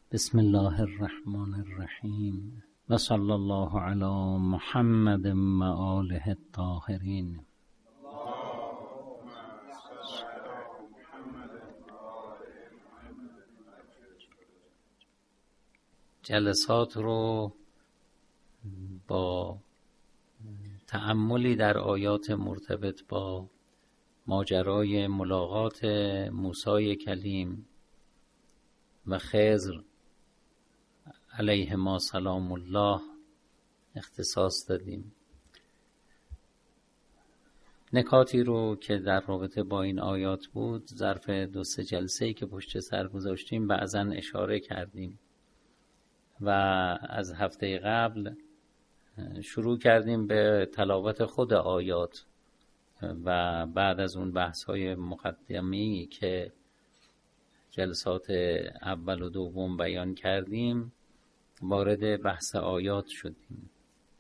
بسم الله الرحمن الرحیم و صلی الله علی محمد و آله الطاهرین. جلسات رو با تأملی در آیات مرتبط با ماجرای ملاقات موسی کلیم و خضر علیهما سلام الله اختصاص دادیم. نکاتی رو که در رابطه با این آیات بود ظرف 2-3 جلسه‌ای که پشت سر گذاشتیم بعضاً اشاره کردیم و از هفته قبل شروع کردیم به تلاوت خود آیات و بعد از اون بحث‌های مقدمی که جلسات اول و دوم بیان کردیم وارد بحث آیات شدیم.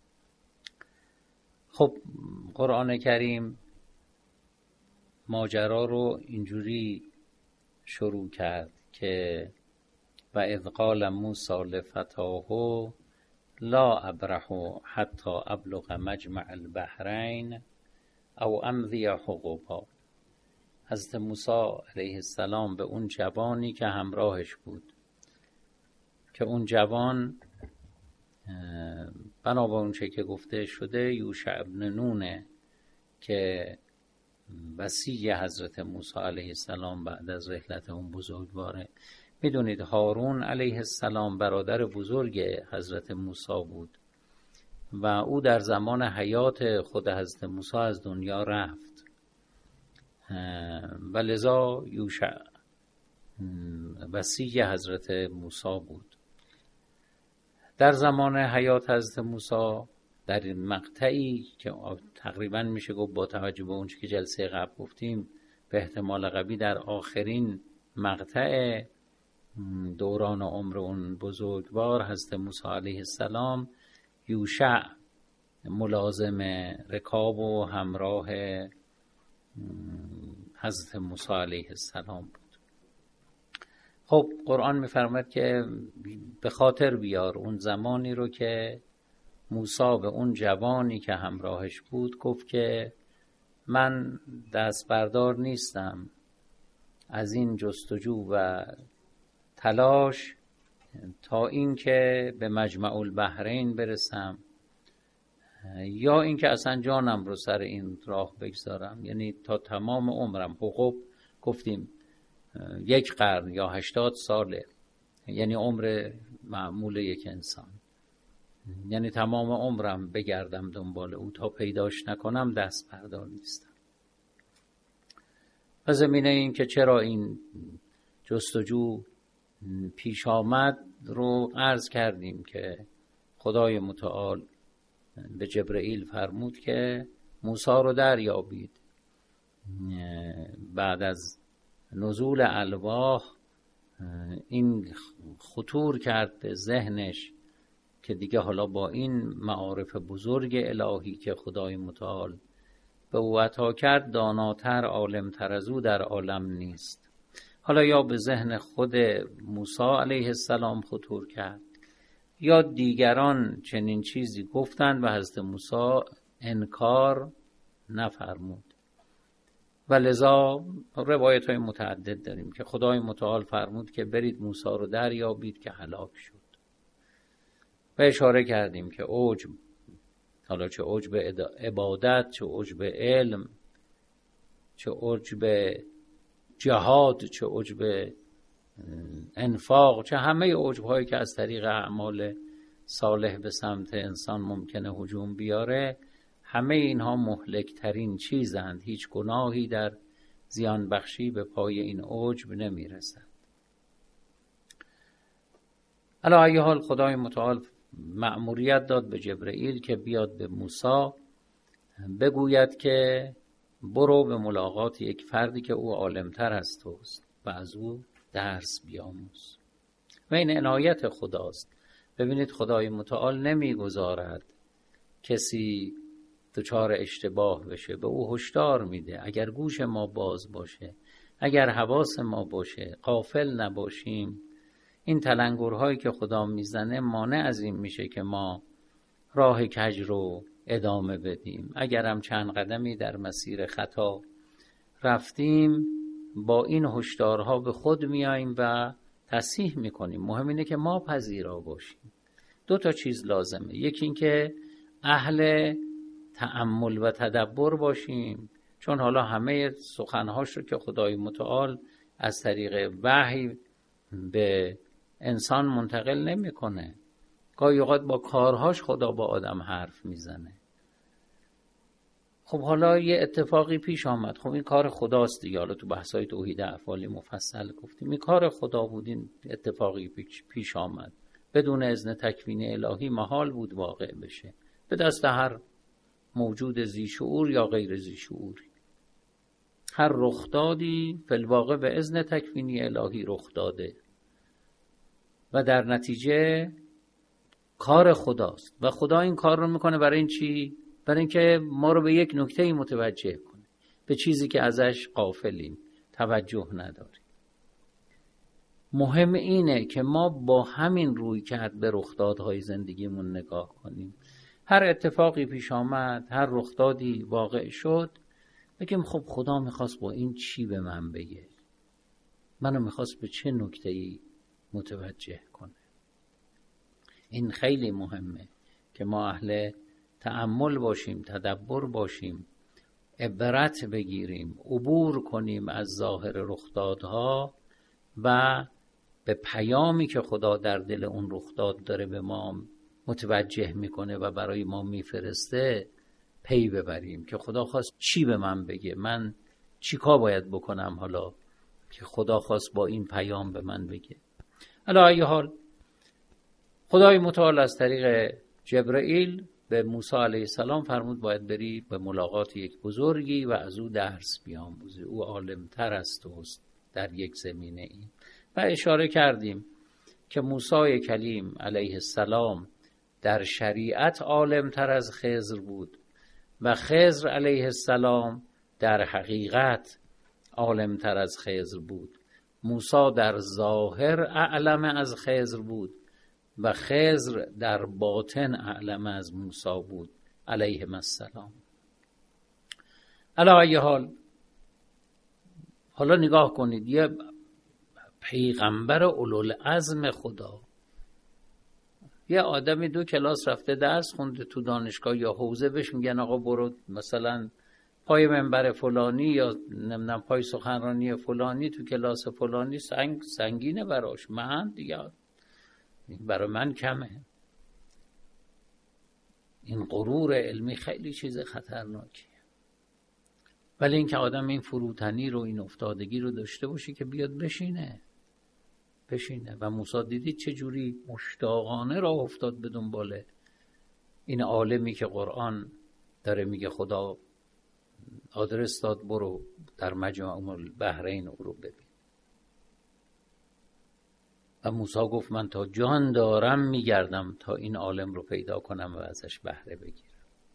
خب قرآن کریم ماجرا رو اینجوری شروع کرد که و اذ قال موسی لفتاه لا ابرح حتی ابلغ مجمع البحرین او امضی حقبا. حضرت موسی علیه السلام به اون جوانی که همراهش بود که اون جوان بنا به اون چه که گفته شده یوشع ابن نونه که وصی حضرت موسی علیه السلام بعد از رحلت اون بزرگواره. میدونید هارون علیه السلام برادر بزرگ حضرت موسی بود و او در زمان حیات خود حضرت موسی از دنیا رفت و لذا یوشع وصی حضرت موسی بود. در زمان حیات حضرت موسی در این مقطعی که تقریبا میشه گفت با توجه به اون که جلسه قبل گفتیم به احتمال قوی در آخرین مقطع دوران عمر اون بزرگوار حضرت موسی علیه السلام، یوشع ملازم رکاب و همراه حضرت موسی علیه السلام بود. خب قرآن میفرماید که به خاطر بیار اون زمانی رو که موسی به اون جوانی که همراهش بود گفت که من دست بردار نیستم از این جستجو و تلاش تا این که به مجمع البحرین برسم یا این که اصلا جانم رو سر این راه بگذارم، یعنی تا تمام عمرم. حقوق گفتیم 1 قرن یا 80 ساله، یعنی عمر معمول یک انسان، یعنی تمام عمرم بگردم دنبال او تا پیداش نکنم دست بردار نیستم. و زمینه این که چرا این جستجو پیش آمد رو عرض کردیم که خدای متعال به جبرئیل فرمود که موسی رو دریابید. بعد از نزول الواح این خطور کرد به ذهنش که دیگه حالا با این معارف بزرگ الهی که خدای متعال به او عطا کرد داناتر عالمتر از او در عالم نیست. حالا یا به ذهن خود موسی علیه السلام خطور کرد یا دیگران چنین چیزی گفتند و حضرت موسی انکار نفرمود و لذا روایت های متعدد داریم که خدای متعال فرمود که برید موسی رو دریابید که هلاک شد. و اشاره کردیم که عجب، حالا چه عجب عبادت، چه عجب علم، چه عجب جهاد، چه عجب انفاق، چه همه عجب هایی که از طریق اعمال صالح به سمت انسان ممکنه هجوم بیاره، همه اینها مهلک ترین چیزند. هیچ گناهی در زیان بخشی به پای این عجب نمیرسد. علی ای حال خدای متعال مأموریت داد به جبرئیل که بیاد به موسی بگوید که برو به ملاقات یک فردی که او عالمتر از توست و از او درس بیاموز. و این عنایت خداست. ببینید خدای متعال نمیگذارد کسی دچار اشتباه بشه، به او هشدار میده. اگر گوش ما باز باشه، اگر حواس ما باشه، غافل نباشیم، این تلنگرهایی که خدا میزنه مانع از این میشه که ما راه کج رو ادامه بدیم. اگرم چند قدمی در مسیر خطا رفتیم، با این هشدارها به خود میاییم و تصحیح میکنیم. مهم اینه که ما پذیرا باشیم. 2 چیز لازمه. یکی این که اهل تأمل و تدبر باشیم، چون حالا همه سخنهاش رو که خدای متعال از طریق وحی به انسان منتقل نمیکنه. گاهی اوقات با کارهاش خدا با آدم حرف میزنه. خب حالا یه اتفاقی پیش آمد، خب این کار خداست دیگه. حالا تو بحث‌های توحید افعالی مفصل گفتیم این کار خدا بود، این اتفاقی پیش آمد، بدون اذن تکوینی الهی محال بود واقع بشه، به دست هر موجود ذی شعور یا غیر ذی شعوری. هر رخدادی فی الواقع به اذن تکوینی الهی رخ داده و در نتیجه کار خداست و خدا این کار رو میکنه برای این چی؟ برای اینکه ما رو به یک نکته متوجه کنه، به چیزی که ازش غافلیم، توجه نداریم. مهم اینه که ما با همین روی کرد به رخدادهای زندگیمون نگاه کنیم. هر اتفاقی پیش آمد، هر رخدادی واقع شد، بگیم خب خدا میخواست با این چی به من بگه؟ منو میخواست به چه نکته‌ای متوجه کنه؟ این خیلی مهمه که ما اهل تأمل باشیم، تدبر باشیم، عبرت بگیریم، عبور کنیم از ظاهر رخدادها و به پیامی که خدا در دل اون رخداد داره به ما متوجه میکنه و برای ما میفرسته پی ببریم که خدا خواست چی به من بگه، من چی کار باید بکنم حالا که خدا خواست با این پیام به من بگه. علی ای حال خدای متعال از طریق جبرائیل به موسی علیه السلام فرمود باید بری به ملاقات یک بزرگی و از او درس بیاموزی، او عالم‌تر از توست در یک زمینه این. و اشاره کردیم که موسی کلیم علیه السلام در شریعت عالم‌تر از خضر بود و خضر علیه السلام در حقیقت عالم‌تر از خضر بود. موسی در ظاهر اعلم از خضر بود و خضر در باطن اعلم از موسی بود علیهم السلام. علی ای حال حالا نگاه کنید، یه پیغمبر اولوالعزم خدا، یه آدمی 2 کلاس رفته درس خونده تو دانشگاه یا حوزه، بهش میگن آقا برو مثلا پای منبر فلانی یا نمیدونم پای سخنرانی فلانی تو کلاس فلانی، سنگینه براش، من دیگه برای من کمه. این غرور علمی خیلی چیز خطرناکیه. ولی اینکه آدم این فروتنی رو، این افتادگی رو داشته باشه که بیاد بشینه. و موسی دیدید چه جوری مشتاقانه راه افتاد به دنبال این عالمی که قرآن داره میگه خدا آدرس داد برو در مجمع البحرین رو ببین. و موسی گفت من تا جان دارم میگردم تا این عالم رو پیدا کنم و ازش بهره بگیرم.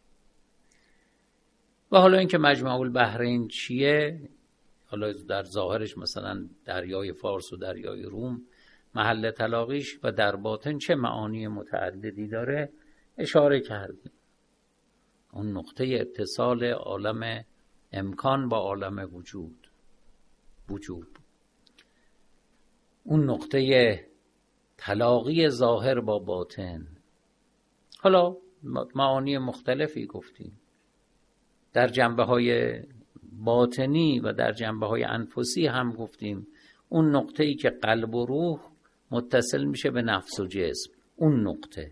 و حالا اینکه مجمع البحرین چیه، حالا در ظاهرش مثلا دریای فارس و دریای روم محل تلاقیش و در باطن چه معانی متعددی داره اشاره کردیم. اون نقطه اتصال عالم امکان با عالم وجود، اون نقطه تلاقی ظاهر با باطن. حالا معانی مختلفی گفتیم در جنبه‌های باطنی و در جنبه‌های انفسی هم گفتیم. اون نقطه‌ای که قلب و روح متصل میشه به نفس و جسم، اون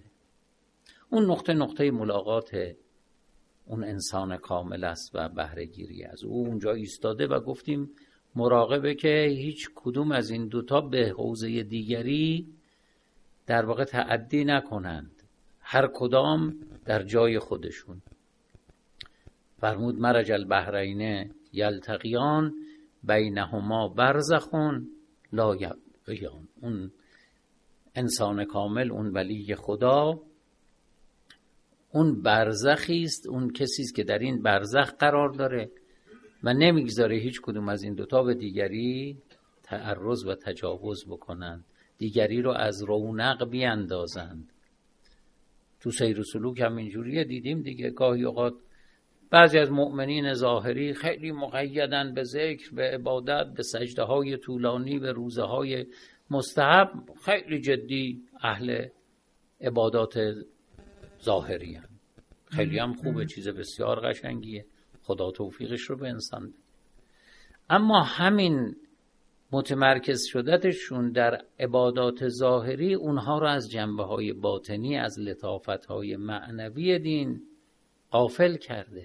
نقطه ملاقات اون انسان کامل است و بهره گیری از او اونجا ایستاده و گفتیم مراقبه که هیچ کدوم از این 2 به حوزه دیگری در واقع تعدی نکنند، هر کدام در جای خودشون. فرمود مرج البحرین یلتقیان بینهما برزخ لا یبغیان. اون انسان کامل، اون ولی خدا، اون برزخی است، اون کسی است که در این برزخ قرار داره و نمیگذاره هیچ کدوم از این 2 به دیگری تعرض و تجاوز بکنن، دیگری رو از رونق بیاندازند. تو سیر و سلوک هم اینجوریه، دیدیم دیگه. گاهی اوقات بعضی از مؤمنین ظاهری خیلی مقیدن به ذکر، به عبادت، به سجده های طولانی، به روزه های مستحب، خیلی جدی اهل عبادات ظاهری هم. خیلی هم خوبه، چیز بسیار قشنگیه، خدا توفیقش رو به انسان بده. اما همین متمرکز شدتشون در عبادات ظاهری اونها رو از جنبه های باطنی، از لطافت های معنوی دین غافل کرده.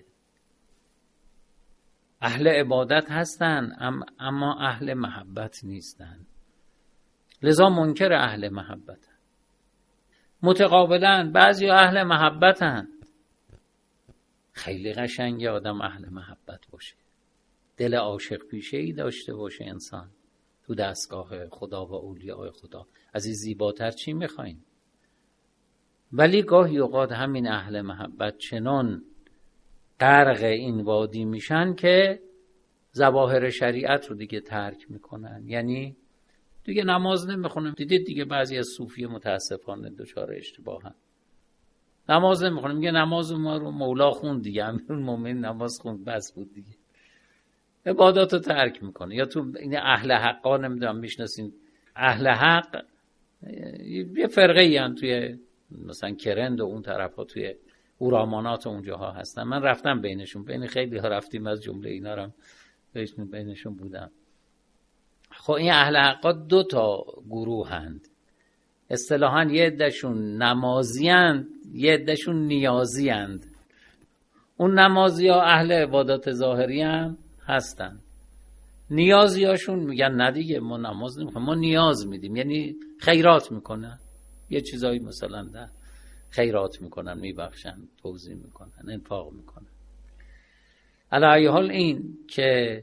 اهل عبادت هستن اما اهل محبت نیستن، لذا منکر اهل محبت. متقابلا بعضی اهل محبتن. خیلی قشنگه آدم اهل محبت باشه، دل عاشق پیشه‌ای داشته باشه انسان تو دستگاه خدا و اولیاء خدا. از این زیباتر چی میخواین؟ ولی گاهی اوقات همین اهل محبت چنان غرق این وادی میشن که ظواهر شریعت رو دیگه ترک میکنن. یعنی دیگه نماز نمیخونم. دیدید دیگه بعضی از صوفی متاسفانه دچار اشتباهن. نماز نمیخونم، میگه نماز ما رو مولا خوند دیگه، امیرالمومنین نماز خوند، بس بود دیگه. عبادات رو ترک میکنه. یا تو این اهل حقا، نمیدونم میشناسین اهل حق، یه فرقه ای هم توی مثلا کرند و اون طرف ها، توی اورامانات و اونجاها هستن. من رفتم بینشون، بین خیلی ها رفتیم، از جمله اینا هم بینشون بودم. خب این اهل حقا 2 تا گروه هند. اصطلاحاً یه عده‌شون نمازی هند، یه عده‌شون نیازی هند. اون نمازی ها اهل عبادات ظاهری هم هستن. نیازی هاشون میگن نه دیگه ما نماز نمیخونیم، ما نیاز میدیم، یعنی خیرات میکنن، یه چیزایی مثلا در خیرات میکنن، میبخشن، توزیع میکنن، انفاق میکنن. علی ای حال این که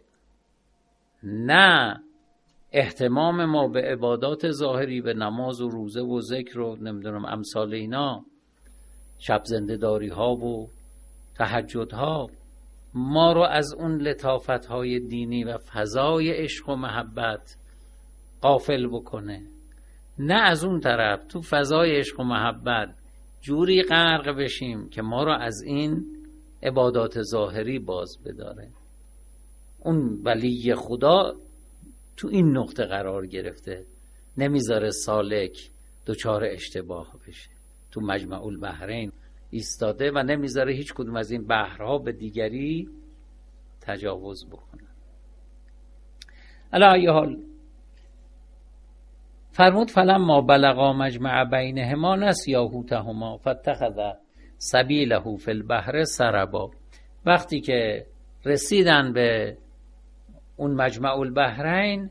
نه اهتمام ما به عبادات ظاهری، به نماز و روزه و ذکر و نمیدونم امثال اینا، شب زنده داری ها و تهجد ها، ما رو از اون لطافت های دینی و فضای عشق و محبت غافل بکنه. نه از اون طرف تو فضای عشق و محبت جوری غرق بشیم که ما رو از این عبادات ظاهری باز بداره. اون ولی خدا تو این نقطه قرار گرفته، نمیذاره سالک دچار اشتباه بشه. تو مجمع البحرین ایستاده و نمیذاره هیچ کدوم از این بحرها به دیگری تجاوز بکنن. علی ای حال فرمود فلما بلغا مجمع بینهما نسیا حوتهما فاتخذ سبیله فی البحر سربا. وقتی که رسیدن به اون مجمع البحرین،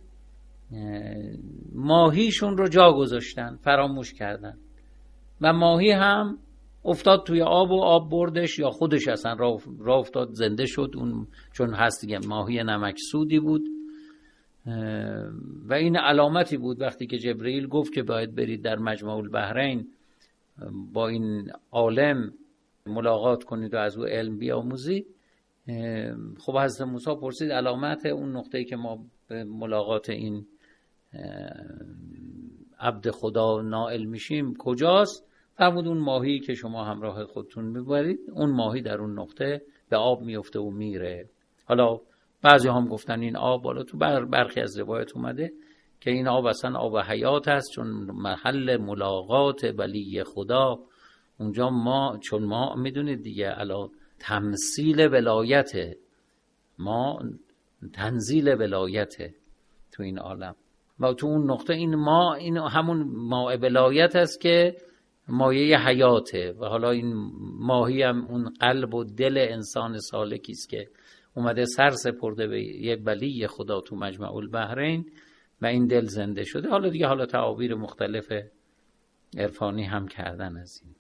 ماهیشون رو جا گذاشتن، فراموش کردن و ماهی هم افتاد توی آب و آب بردش، یا خودش اصلا راه افتاد، زنده شد. اون چون هست دیگه ماهی نمکسودی بود و این علامتی بود وقتی که جبرئیل گفت که باید برید در مجمع البحرین با این عالم ملاقات کنید و از او علم بیاموزید. خب حضرت موسی پرسید علامت اون نقطه‌ای که ما به ملاقات این عبد خدا نائل میشیم کجاست؟ فرمود اون ماهی که شما همراه خودتون میبرید، اون ماهی در اون نقطه به آب میفته و میره. حالا بعضی هم گفتن این آب، حالا تو برخی از روایت اومده که این آب اصلا آب حیات است، چون محل ملاقات ولی خدا اونجا. ما چون ما میدونید دیگه علا تمثیل ولایته، ما تنزیل ولایته تو این عالم و تو اون نقطه این ما، این همون ماء ولایت است که مایه حیاته. و حالا این ماهی هم اون قلب و دل انسان سالکی است که اومده سر سپرده به یه ولی خدا تو مجمع البحرین و این دل زنده شده. حالا دیگه حالا تعابیر مختلف عرفانی هم کردن از این.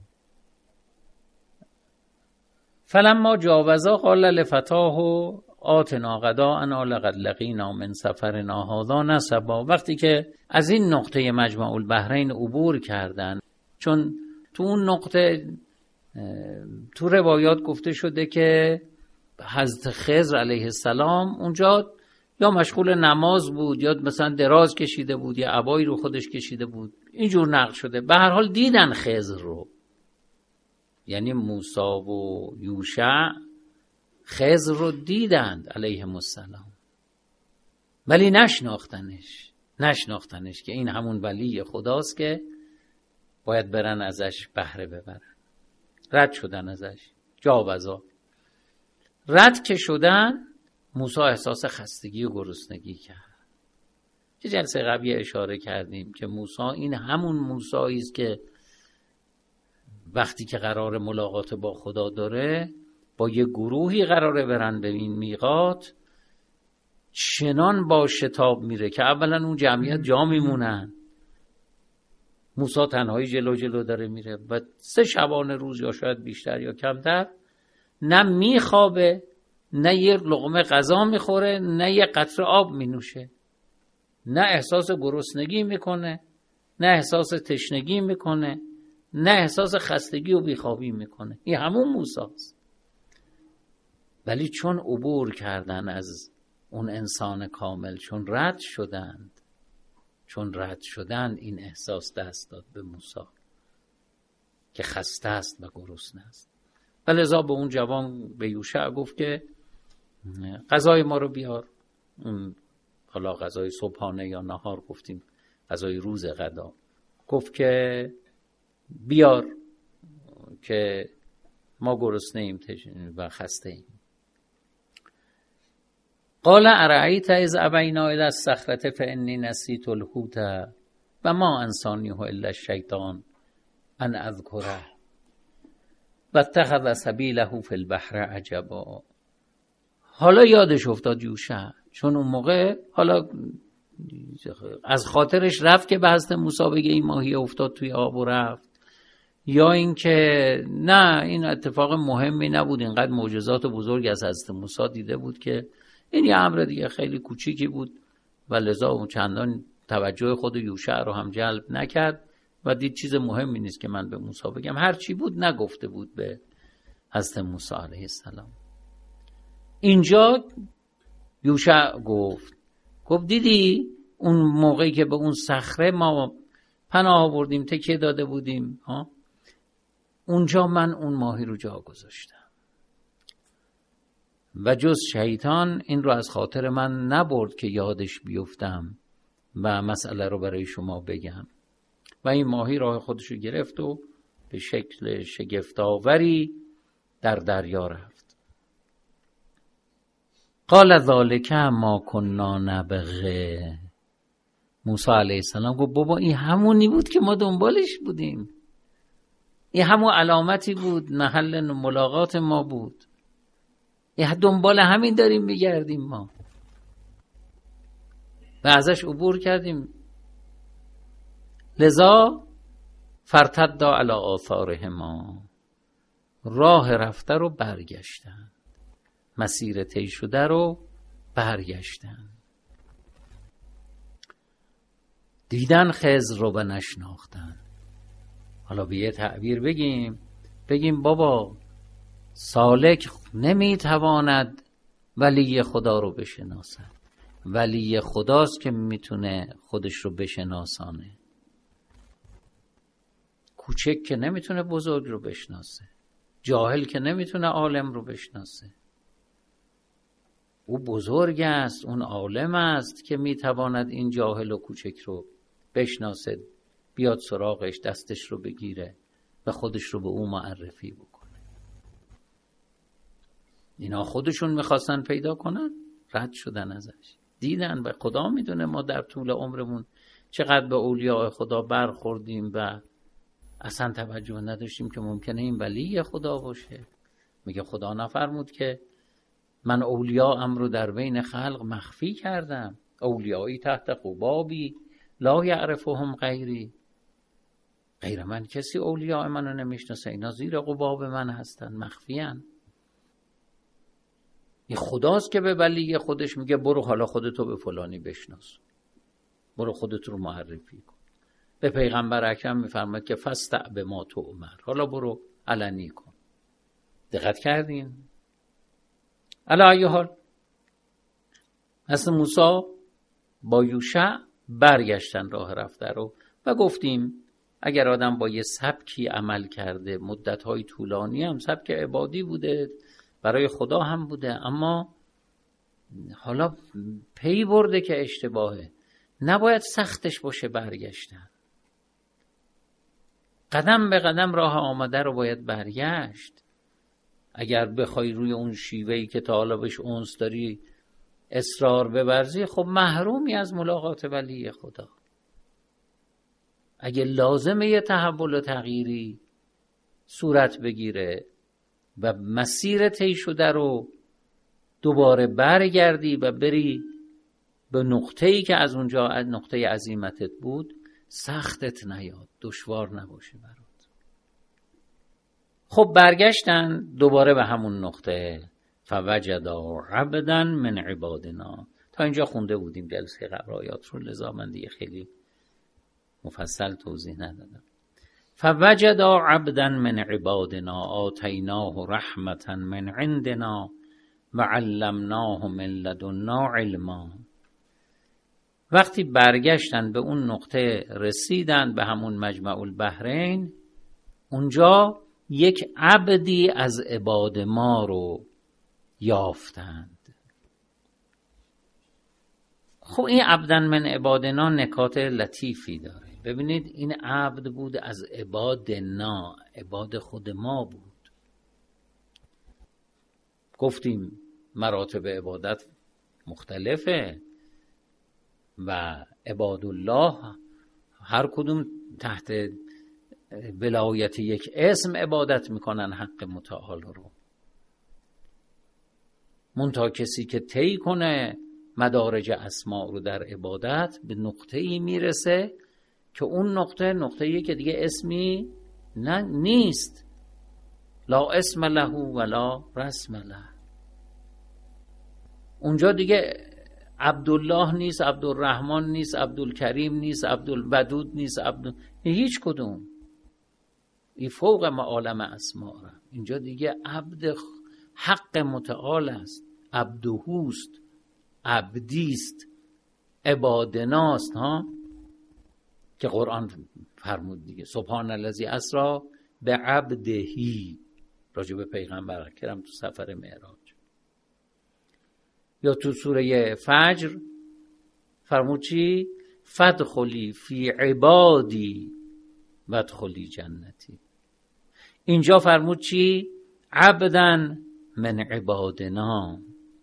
فلما جاوزا قال لفتاه آتنا غداءنا لقد لقینا من سفرنا هذا نصبا. وقتی که از این نقطه مجمع البحرین عبور کردن، چون تو اون نقطه تو روایات گفته شده که حضرت خضر علیه السلام اونجا یا مشغول نماز بود یا مثلا دراز کشیده بود یا عبایی رو خودش کشیده بود، اینجور نقل شده. به هر حال دیدن خضر رو، یعنی موسی و یوشع خضر رو دیدند علیهم السلام، ولی نشناختنش که این همون ولی خداست که باید برن ازش بهره ببرن. رد شدن ازش، جا بزا رد که شدن، موسی احساس خستگی و گرسنگی کرد. که جلسه قبلی اشاره کردیم که موسی این همون موسی است که وقتی که قرار ملاقات با خدا داره، با یه گروهی قراره برن به این میقات، چنان با شتاب میره که اولا اون جمعیت جا میمونن، موسی تنهایی جلو داره میره و 3 شبانه روز یا شاید بیشتر یا کمتر نه میخوابه، نه یه لقمه غذا میخوره، نه یه قطره آب مینوشه، نه احساس گرسنگی میکنه، نه احساس تشنگی میکنه، نه احساس خستگی و بیخوابی میکنه. این همون موسی است. ولی چون عبور کردن از اون انسان کامل، چون رد شدن، این احساس دست داد به موسی که خسته است و گرسنه است. و لذا به اون جوان، به یوشع گفت که غذای ما رو بیار. اون حالا غذای صبحانه یا نهار گفتیم، غذای روز غدا، گفت که بیار که ما گرسنه ایم و خسته ایم. قال ارأیت اذ ابینا الی الصخرة فانی نسیت الحوت و ما انسانیه الا الشیطان ان اذکره و اتخذ سبیله فی البحر عجبا. حالا یادش افتاد یوشع، چون اون موقع حالا از خاطرش رفت که به حضرت موسی بگه این ماهی افتاد توی آب و رفت، یا اینکه نه این اتفاق مهمی نبود، اینقدر معجزات بزرگ از حضرت موسی دیده بود که این یه امر دیگه خیلی کوچیکی بود و لذا اون چندان توجه خود یوشع رو هم جلب نکرد و دید چیز مهمی نیست که من به موسی بگم. هر چی بود نگفته بود به حضرت موسی علیه السلام. اینجا یوشع گفت دیدی اون موقعی که به اون صخره ما پناه آوردیم، تکیه داده بودیم، اونجا من اون ماهی رو جا گذاشتم و جز شیطان این رو از خاطر من نبرد که یادش بیفتم و مسئله رو برای شما بگم. و این ماهی راه خودش رو گرفت و به شکل شگفت‌آوری در دریا رفت. قال ذالک ما کنا نبغی. موسی علیه السلام گفت بابا این همونی بود که ما دنبالش بودیم، این همون علامتی بود، محل ملاقات ما بود، این دنبال همین داریم میگردیم ما و ازش عبور کردیم. لذا فرتدا علی آثارهما، راه رفته رو برگشتن، مسیر طی شده رو برگشتن. دیدن خضر رو و نشناختن. حالا به یه تعبیر بگیم بابا سالک نمیتواند ولی خدا رو بشناسد، ولی خداست که میتونه خودش رو بشناسانه. کوچک که نمیتونه بزرگ رو بشناسه، جاهل که نمیتونه عالم رو بشناسه. او بزرگ است، اون عالم است که میتواند این جاهل و کوچک رو بشناسه، بیاد سراغش، دستش رو بگیره و خودش رو به او معرفی بکنه. اینا خودشون میخواستن پیدا کنن، رد شدن ازش. دیدن و خدا میدونه ما در طول عمرمون چقدر به اولیاء خدا برخوردیم و اصلا توجه نداشتیم که ممکنه این ولی خدا باشه. میگه خدا نفرمود که من اولیاءم رو در بین خلق مخفی کردم، اولیایی تحت قبابی لا یعرفهم غیری، غیر من کسی اولیاء منو نمیشناسه، اینا زیر قباب من هستن، مخفیان. این خداست که به ولی خودش میگه برو حالا خودتو به فلانی بشناس، برو خودت رو معرفی کن. به پیغمبر اکرم میفرماید که فاستع بما تؤمر، حالا برو علنی کن. دقت کردین؟ علی ای حال حضرت موسی با یوشع برگشتن راه رفته رو و گفتیم اگر آدم با یه سبکی عمل کرده، مدت‌های طولانی هم سبک عبادی بوده، برای خدا هم بوده، اما حالا پی برده که اشتباهه، نباید سختش باشه برگشتن. قدم به قدم راه آمده رو باید برگشت. اگر بخوای روی اون شیوهی که تا حالا بهش انس داری اصرار بورزی، خب محرومی از ملاقات ولی خدا. اگه لازمه یه تحول و تغییری صورت بگیره و مسیر طی شده رو دوباره برگردی و بری به نقطه‌ای که از اونجا نقطه عزیمتت بود، سختت نیاد، دشوار نباشه برات. خب برگشتن دوباره به همون نقطه. فوجدا عبدا من عبادنا. تا اینجا خونده بودیم جلسه قبل آیات رو، لذا من دیگه خیلی مفصل توضیح ندادم. فوجدا عبدا من عبادنا آتیناه رحمتا من عندنا و علمناه من لدنا علما. وقتی برگشتن به اون نقطه رسیدن، به همون مجمع البحرین، اونجا یک عبدی از عباد ما رو یافتند. خب این عبدن من عبادنا نکات لطیفی داره. ببینید این عبد بود از عبادنا، عباد خود ما بود. گفتیم مراتب عبادت مختلفه و عباد الله هر کدوم تحت ولایت یک اسم عبادت میکنن حق متعال رو. منتها کسی که طی کنه مدارج اسماء رو در عبادت به نقطه‌ای میرسه که اون نقطه‌ای که دیگه اسمی نیست، لا اسم له ولا رسم له. اونجا دیگه عبدالله نیست، عبدالرحمن نیست، عبدالکریم نیست، عبدالودود نیست، هیچ کدوم. این فوق عالم اسماء. اینجا دیگه عبد حق متعال است، عبدهوست، عبدیست، عبادناست ها، که قرآن فرمود دیگه سبحان الذی اسری بعبدهی، راجع به پیغمبر اکرم تو سفر معراج. یا تو سوره فجر فرمود چی؟ فادخلی فی عبادی وادخلی جنتی. اینجا فرمود چی؟ عبدن من عبادنا.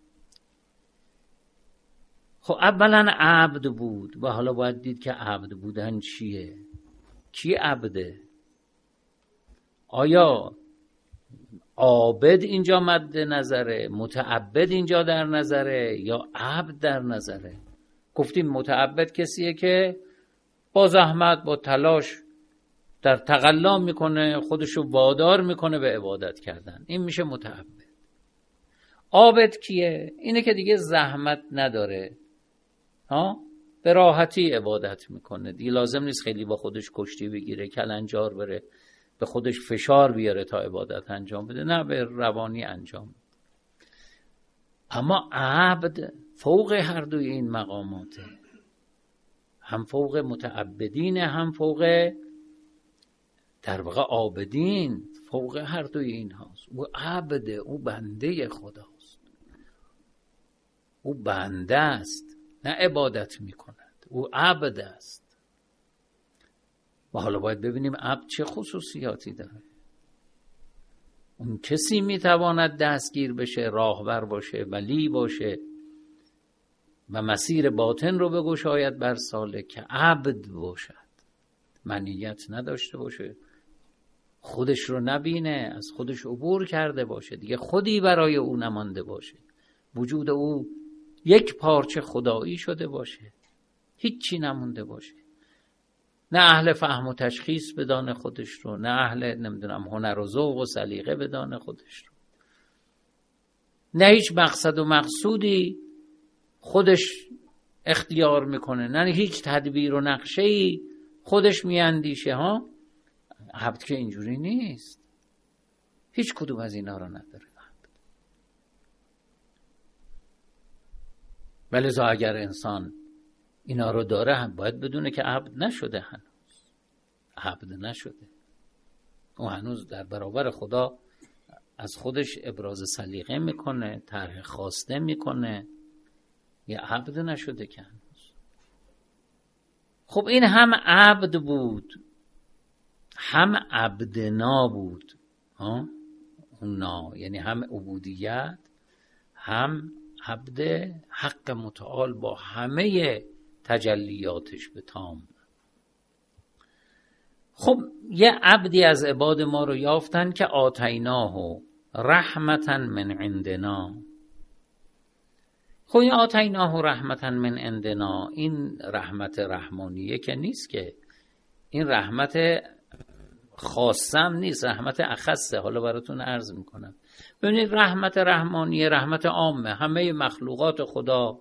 خب اولا عبد بود و حالا باید دید که عبد بودن چیه؟ کی عبده؟ آیا عابد اینجا مد نظره، متعبد اینجا در نظره، یا عبد در نظره؟ گفتیم متعبد کسیه که با زحمت، با تلاش در تقلا میکنه، خودشو وادار میکنه به عبادت کردن، این میشه متعبد. عابد کیه؟ اینه که دیگه زحمت نداره، به راحتی عبادت میکنه، دیگه لازم نیست خیلی با خودش کشتی بگیره، کلنجار بره، به خودش فشار بیاره تا عبادت انجام بده، نه، به روانی انجام بده. اما عبد فوق هر دوی این مقاماته، هم فوق متعبدین، هم فوق در واقع عابدین، فوق هر دوی این هاست. او عبد، او بنده خداست، او بنده است، نه عبادت میکند، او عبد است. و حالا باید ببینیم عبد چه خصوصیاتی داره. اون کسی میتواند دستگیر بشه، راهبر باشه، ولی باشه و مسیر باطن رو بگشاید بر سالک، که عبد باشد، منیت نداشته باشه، خودش رو نبینه، از خودش عبور کرده باشه، دیگه خودی برای او نمانده باشه، وجود او یک پارچه خدایی شده باشه، هیچی نمونده باشه، نه اهل فهم و تشخیص بدانه خودش رو، نه اهل هنر و ذوق و سلیقه بدانه خودش رو، نه هیچ مقصد و مقصودی خودش اختیار میکنه، نه هیچ تدبیر و نقشه‌ای خودش میاندیشه. عبد که اینجوری نیست، هیچ کدوم از اینا رو نداره. ولذا اگر انسان اینا رو داره هم باید بدونه که عبد نشده، هنوز عبد نشده. او هنوز در برابر خدا از خودش ابراز سلیقه میکنه، طرح خواسته میکنه، یه عبد نشده که هنوز. خب این هم عبد بود هم عبدنا بود. اونا یعنی هم عبودیت هم عبد حق متعال با همه تجلیاتش به تام. خب یه عبدی از عباد ما رو یافتن که آتیناه رحمتا من عندنا. خب این آتیناه رحمتا من عندنا، این رحمت رحمانیه که نیست، که این رحمت خاصم نیست، رحمت اخصه. حالا براتون عرض میکنم. ببینید رحمت رحمانیه رحمت عامه، همه مخلوقات خدا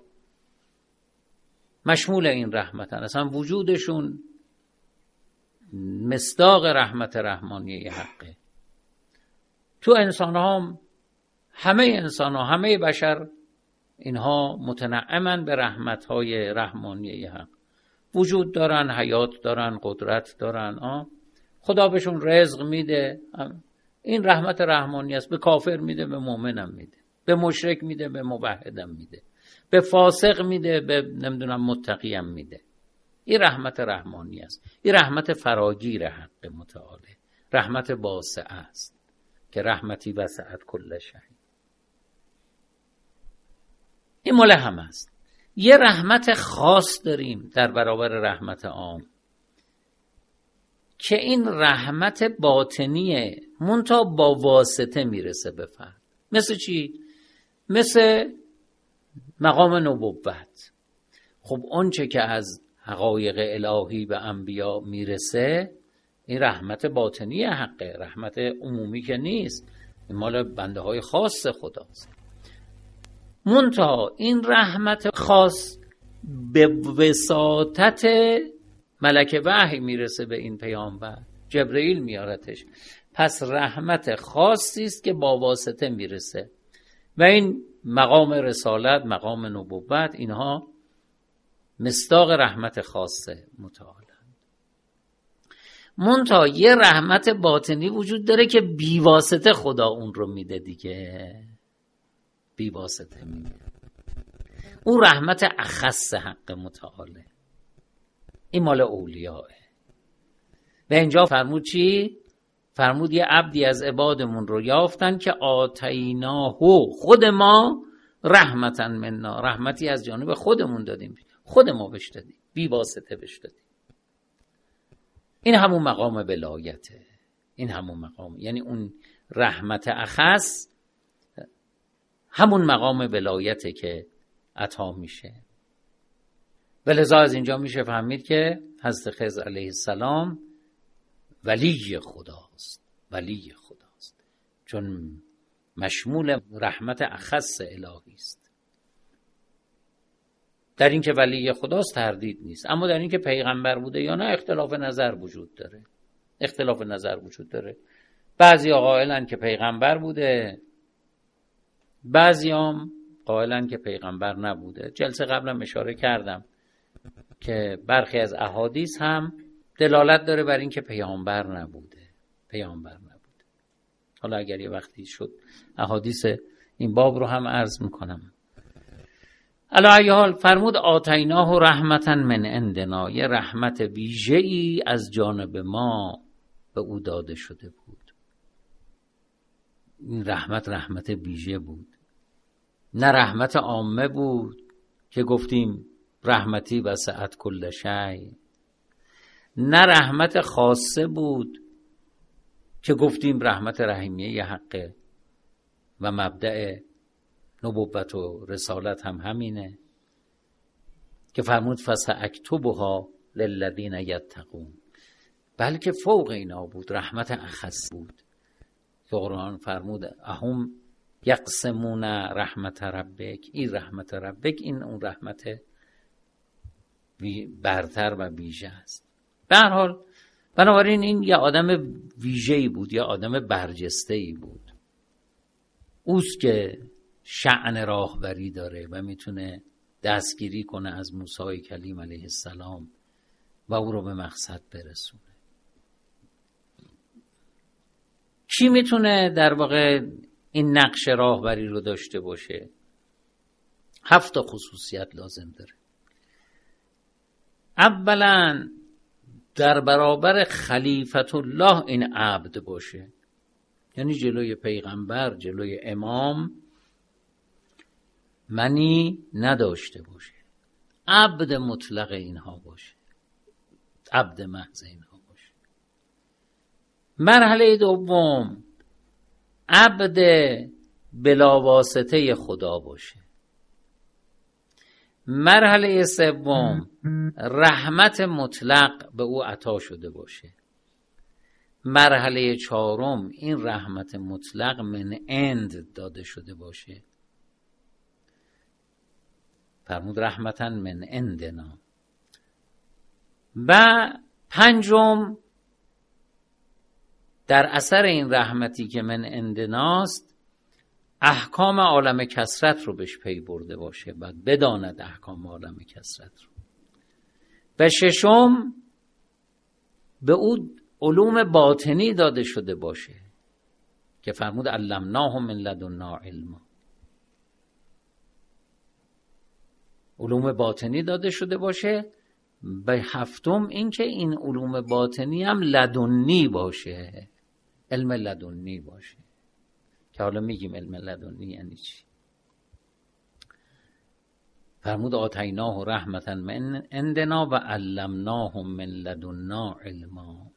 مشمول این رحمتن، اصلا وجودشون مصداق رحمت رحمانیه حقه. تو انسان ها، همه انسان ها، همه بشر، اینها متنعمن به رحمت های رحمانیه حق. وجود دارن، حیات دارن، قدرت دارن. خدا بهشون رزق میده، این رحمت رحمانی است. به کافر میده، به مؤمنم میده، به مشرک میده، به موحدم میده، به فاسق میده، به نمیدونم متقیم میده. این رحمت رحمانی است. این رحمت فراگیر حق متعاله، رحمت واسعه است که رحمتی وسعت کل شیء. این مال هم است. یه رحمت خاص داریم در برابر رحمت عام که این رحمت باطنیه، منتها با واسطه میرسه به فرد. مثل چی؟ مثل مقام نبوت. خب اونچه که از حقایق الهی به انبیا میرسه، این رحمت باطنی حقه، رحمت عمومی که نیست، این مال بنده های خاص خداست. منتها این رحمت خاص به وساطت ملک وحی میرسه به این پیامبر، جبرئیل میارتش. پس رحمت خاصی است که با واسطه میرسه و این مقام رسالت، مقام نبوت، اینها مصداق رحمت خاصه متعال. منتها یه رحمت باطنی وجود داره که بی واسطه خدا اون رو میده دیگه، بی واسطه میده. اون رحمت اخص حق متعاله، این مال اولیاءه. و اینجا فرمود چی؟ فرمود یه عبدی از عبادمون رو یافتن که آتیناه، خود ما رحمتا منا، رحمتی از جانب خودمون دادیم، خود ما بهش دادیم، بی واسطه بهش دادیم. این همون مقام ولایته، این همون مقام، یعنی اون رحمت اخص همون مقام ولایته که عطا میشه. ولذا از اینجا میشه فهمید که حضرت خضر علیه السلام ولی خداست، ولی خداست، چون مشمول رحمت اخص الهی است. در این که ولی خداست تردید نیست، اما در این که پیغمبر بوده یا نه اختلاف نظر وجود داره، اختلاف نظر وجود داره. بعضی ها قائلن که پیغمبر بوده، بعضی هم قائلن که پیغمبر نبوده. جلسه قبلم اشاره کردم که برخی از احادیث هم دلالت داره بر این که پیغمبر نبوده، پیغمبر نبوده. حالا اگر یه وقتی شد احادیث این باب رو هم عرض میکنم. علی ای حال فرمود آتیناه رحمتا من عندنا، یه رحمت ویژه‌ای از جانب ما به او داده شده بود. این رحمت رحمت ویژه بود، نه رحمت عامه بود که گفتیم رحمتی وسعت کل شیء، نه رحمت خاصه بود که گفتیم رحمت رحیمیه حقه و مبدأ نبوت و رسالت هم همینه که فرمود فساکتبها للذین یتقون، بلکه فوق اینا بود، رحمت اخص بود که قرآن فرمود اهم یقسمون رحمت ربک، این رحمت ربک، این اون رحمت برتر و ویژه است. به هر حال بنابراین این یه آدم ویژه‌ای بود، یه آدم برجسته‌ای بود. اوست که شأن راهبری داره و میتونه دستگیری کنه از موسی کلیم علیه السلام و او رو به مقصد برسونه. کی میتونه در واقع این نقش راهبری رو داشته باشه؟ 7 خصوصیت لازم داره. اولا در برابر خلیفت الله این عبد باشه، یعنی جلوی پیغمبر، جلوی امام منی نداشته باشه، عبد مطلق اینها باشه، عبد محض اینها باشه. مرحله دوم عبد بلا واسطه خدا باشه. مرحله سوم رحمت مطلق به او عطا شده باشه. مرحله چهارم این رحمت مطلق من عند داده شده باشه. فرمود رحمتاً من عندنا. و پنجم در اثر این رحمتی که من عندناست احکام عالم کثرت رو بهش پی برده باشه و بداند احکام عالم کثرت رو. و ششم به او علوم باطنی داده شده باشه که فرمود علمناه من لدنا علما. علوم باطنی داده شده باشه. و هفتم این که این علوم باطنی هم لدنی باشه، علم لدنی باشه، که حالا میگیم علم لدنی یعنی چی. فرمود آتیناه رحمتا من عندنا و علمناه من لدنا علما.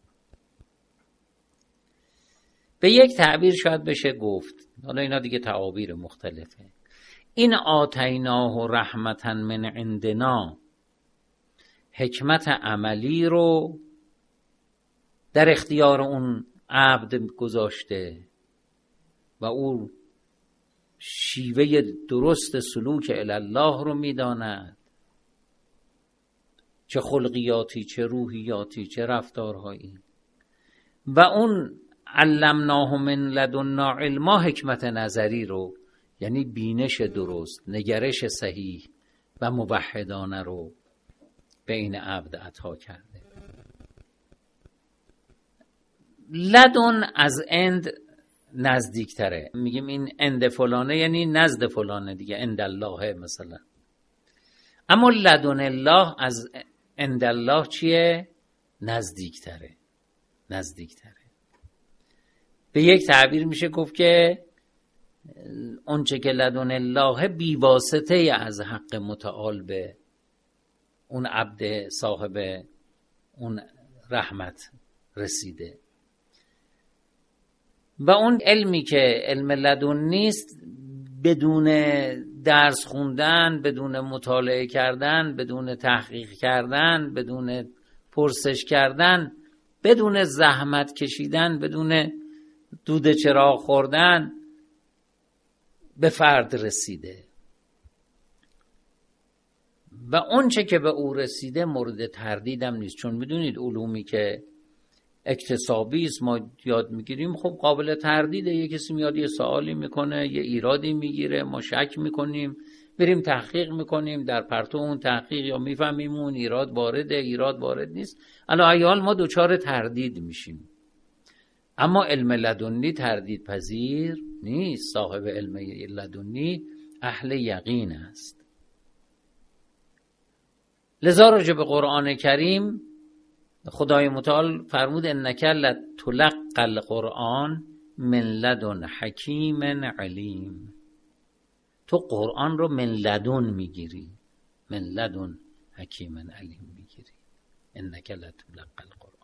به یک تعبیر شاید بشه گفت، حالا اینا دیگه تعابیر مختلفه، این آتیناه رحمتا من عندنا حکمت عملی رو در اختیار اون عبد گذاشته و او شیوه درست سلوک الله رو میداند، چه خلقیاتی، چه روحیاتی، چه رفتارهایی. و اون علمناه من لدنا علما حکمت نظری رو، یعنی بینش درست، نگرش صحیح و موحدانه رو به این عبد عطا کرده. لدن از عند نزدیکتره، میگیم این عند فلانه یعنی نزد فلانه دیگه، عند الله مثلا. اما لدن الله از عند الله چیه؟ نزدیکتره. به یک تعبیر میشه گفت که اونچه که لدن الله بیواسطه از حق متعال به اون عبد صاحب اون رحمت رسیده. و اون علمی که علم لدن نیست، بدون درس خوندن، بدون مطالعه کردن، بدون تحقیق کردن، بدون پرسش کردن، بدون زحمت کشیدن، بدون دود چراغ خوردن به فرد رسیده. و اون چه که به او رسیده مورد تردیدم نیست، چون میدونید علومی که اکتسابی است ما یاد میگیریم، خب قابل تردیده. یه کسی میاد یه سوالی میکنه، یه ایرادی میگیره، ما شک میکنیم، بریم تحقیق میکنیم، در پرتو اون تحقیق یا میفهمیم اون ایراد وارده، ایراد وارد نیست، علی ای حال ما دوچار تردید میشیم. اما علم لدنی تردید پذیر نیست. صاحب علم لدنی اهل یقین است. لذا راجع به قرآن کریم خدای متعال فرمود انک لتلقی القرآن من لدن حکیم علیم. تو قرآن رو من لدن میگیری، من لدن حکیم علیم میگیری. انک لتلقی القرآن.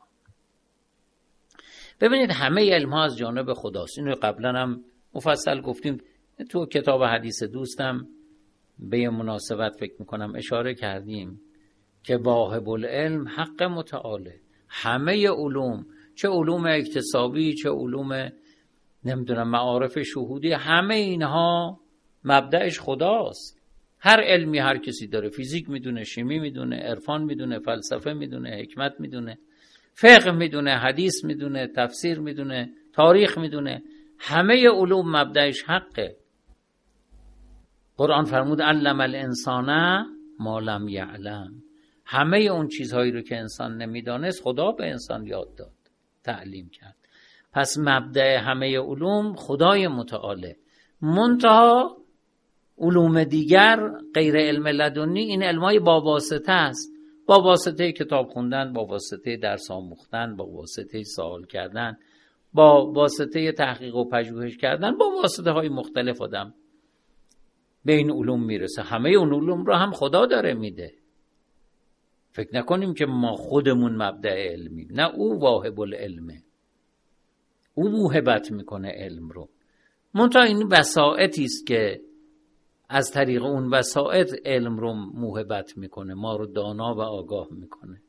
ببینید همه علم ها از جانب خداست. اینو قبلا هم مفصل گفتیم. تو کتاب حدیث دوستم به یه مناسبت فکر میکنم اشاره کردیم که واهب العلم حق متعاله. همه علوم، چه علوم اکتسابی، چه علوم نمیدونم معارف شهودی، همه اینها مبدأش خداست. هر علمی هر کسی داره، فیزیک میدونه، شیمی میدونه، عرفان میدونه، فلسفه میدونه، حکمت میدونه، فقه میدونه، حدیث میدونه، تفسیر میدونه، تاریخ میدونه. همه علوم مبدأش حقه. قرآن فرمود علم الانسان ما لم یعلم. همه اون چیزهایی رو که انسان نمیدانست خدا به انسان یاد داد، تعلیم کرد. پس مبدأ همه علوم خدای متعاله. منتها علوم دیگر غیر علم لدنی این علمای با واسطه است، با واسطه کتاب خوندن، با واسطه درس آموختن، با واسطه سوال کردن، با واسطه تحقیق و پژوهش کردن، با واسطه های مختلف آدم به این علوم میرسه. همه اون علوم رو هم خدا داره میده. فکر نکنیم که ما خودمون مبدأ علمیم، نه، او واهب العلمه، او موهبت میکنه علم رو. منتها این وسائطی است که از طریق اون وسائط علم رو موهبت میکنه، ما رو دانا و آگاه میکنه.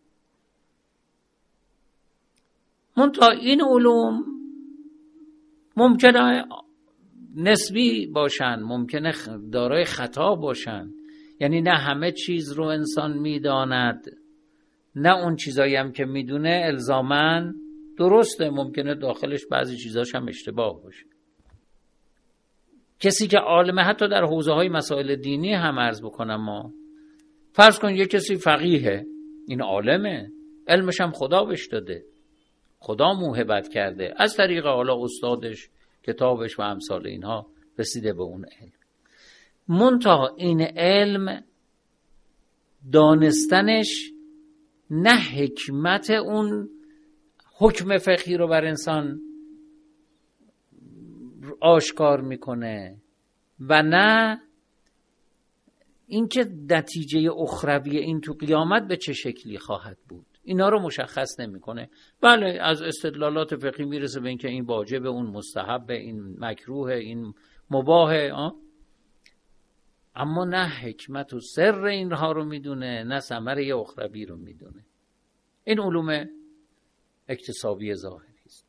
منتها این علوم ممکنه نسبی باشن، ممکنه دارای خطا باشن. یعنی نه همه چیز رو انسان میداند، نه اون چیزایی هم که میدونه الزاماً درسته، ممکنه داخلش بعضی چیزاش هم اشتباه باشه. کسی که عالمه، حتی در حوزه های مسائل دینی هم عرض بکنم، ما فرض کن یک کسی فقیهه، این عالمه، علمش هم خدا بهش داده، خدا موهبت کرده، از طریق حالا استادش، کتابش و امثال اینها رسیده به اون علم. منتها این علم دانستنش نه حکمت اون حکم فقهی رو بر انسان آشکار میکنه و نه اینکه نتیجه اخروی این تو قیامت به چه شکلی خواهد بود، اینا رو مشخص نمیکنه. بله از استدلالات فقهی میرسه به اینکه این واجب، اون مستحب، این مکروه، این مباهه، اما نه حکمت و سر اینها رو میدونه، نه ثمره اخروی رو میدونه. این علوم اکتسابی ظاهری است.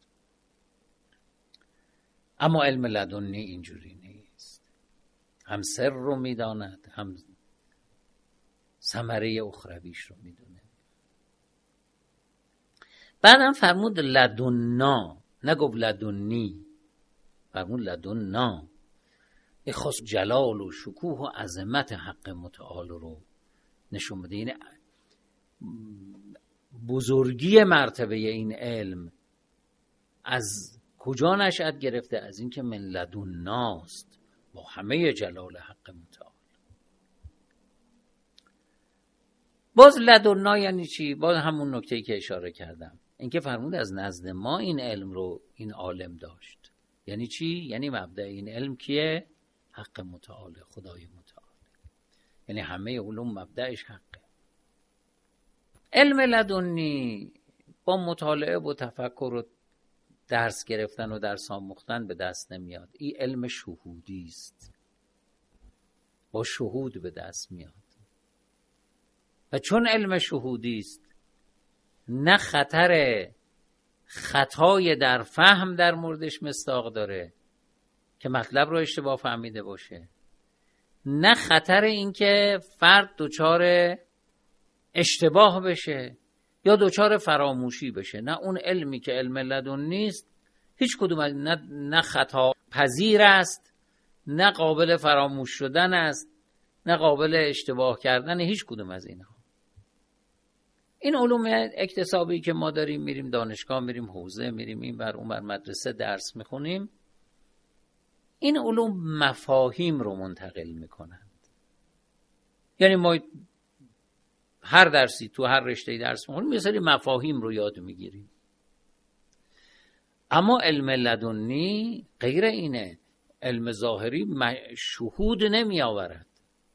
اما علم لدنی اینجوری نیست، هم سر رو میداند، هم ثمره اخرویش رو میدونه. بعدم فرمود لدنا، نگفت لدنی، فرمود لدنا. این خاص جلال و شکوه و عظمت حق متعال رو نشون بده. این بزرگی مرتبه این علم از کجا نشأت گرفته؟ از اینکه من لدناست، با همه جلال حق متعال. باز لدنا یعنی چی؟ باز همون نکته‌ای که اشاره کردم، اینکه فرمود از نزد ما این علم رو این عالم داشت. یعنی چی؟ یعنی مبدأ این علم کیه؟ حق متعال، خدای متعال. یعنی همه علوم مبدأش حقه. علم لدنی با مطالعه و تفکر و درس گرفتن و درس آموختن به دست نمیاد. این علم شهودی است، با شهود به دست میاد. و چون علم شهودی است، نه خطای در فهم در موردش مصداق داره که مطلب رو اشتباه فهمیده باشه، نه خطر اینکه فرد دچار اشتباه بشه یا دچار فراموشی بشه. نه اون علمی که علم لدنی نیست هیچ کدوم از نه خطا پذیر است، نه قابل فراموش شدن است، نه قابل اشتباه کردن، هیچ کدوم از اینها. این علوم اکتسابی که ما داریم، میریم دانشگاه، میریم حوزه، میریم این بر اون بر مدرسه درس میخونیم، این علوم مفاهیم رو منتقل میکنند. یعنی ما هر درسی تو هر رشته‌ای درس میخونیم، یه سری مفاهیم رو یاد میگیریم. اما علم لدنی غیر اینه. علم ظاهری شهود نمی آورد،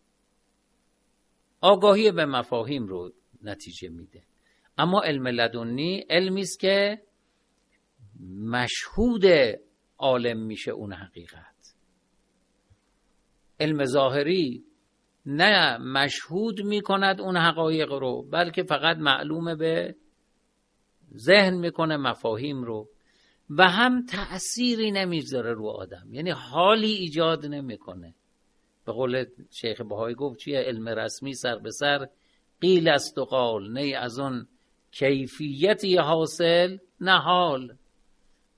آگاهی به مفاهیم رو نتیجه میده. اما علم لدنی علمی است که مشهود عالم میشه اون حقیقت. علم ظاهری نه مشهود میکند اون حقایق رو، بلکه فقط معلومه به ذهن میکنه مفاهیم رو و هم تأثیری نمیذاره رو آدم، یعنی حالی ایجاد نمیکنه. به قول شیخ بهایی گفت چیه؟ علم رسمی سر به سر قیل است و قال، نه از اون کیفیتی حاصل نه حال.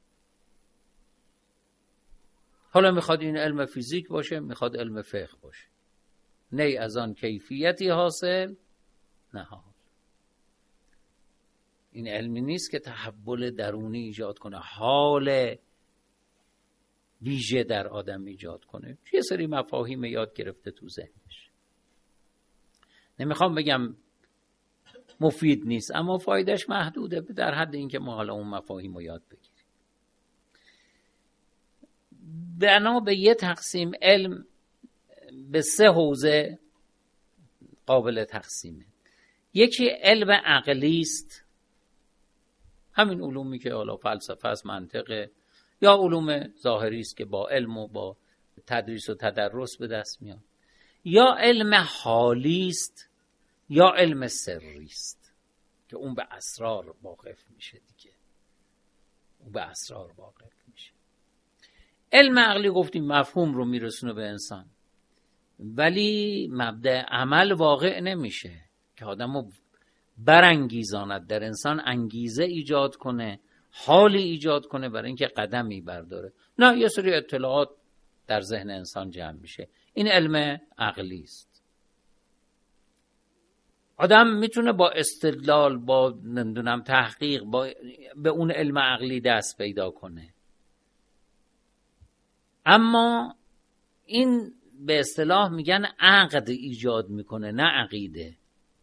حالا میخواد این علم فیزیک باشه، میخواد علم فقه باشه، نی از آن کیفیتی حاصل نهال. این علمی نیست که تحول درونی ایجاد کنه، حال ویژه در آدم ایجاد کنه. یه سری مفاهیم یاد گرفته تو ذهنش. نمیخوام بگم مفید نیست، اما فایدهش محدوده در حد اینکه ما حالا اون مفاهیم رو یاد بگیریم. بنا به یه تقسیم علم به 3 حوزه قابل تقسیمه. یکی علم عقلی است، همین علومی که حالا فلسفه است، منطقه، یا علوم ظاهری است که با علم و با تدریس و تدرس به دست میاد. یا علم حالی است یا علم سری است که اون به اسرار واقف میشه دیگه. اون به اسرار واقف میشه. علم عقلی گفتیم مفهوم رو میرسونه به انسان، ولی مبدأ عمل واقع نمیشه که آدم رو برانگیزاند، در انسان انگیزه ایجاد کنه، حالی ایجاد کنه برای اینکه قدمی برداره. نه، یه سری اطلاعات در ذهن انسان جمع میشه. این علم عقلی است. آدم میتونه با استدلال، با نمیدونم تحقیق، به اون علم عقلی دست پیدا کنه. اما این به اصطلاح میگن عقد ایجاد میکنه، نه عقیده.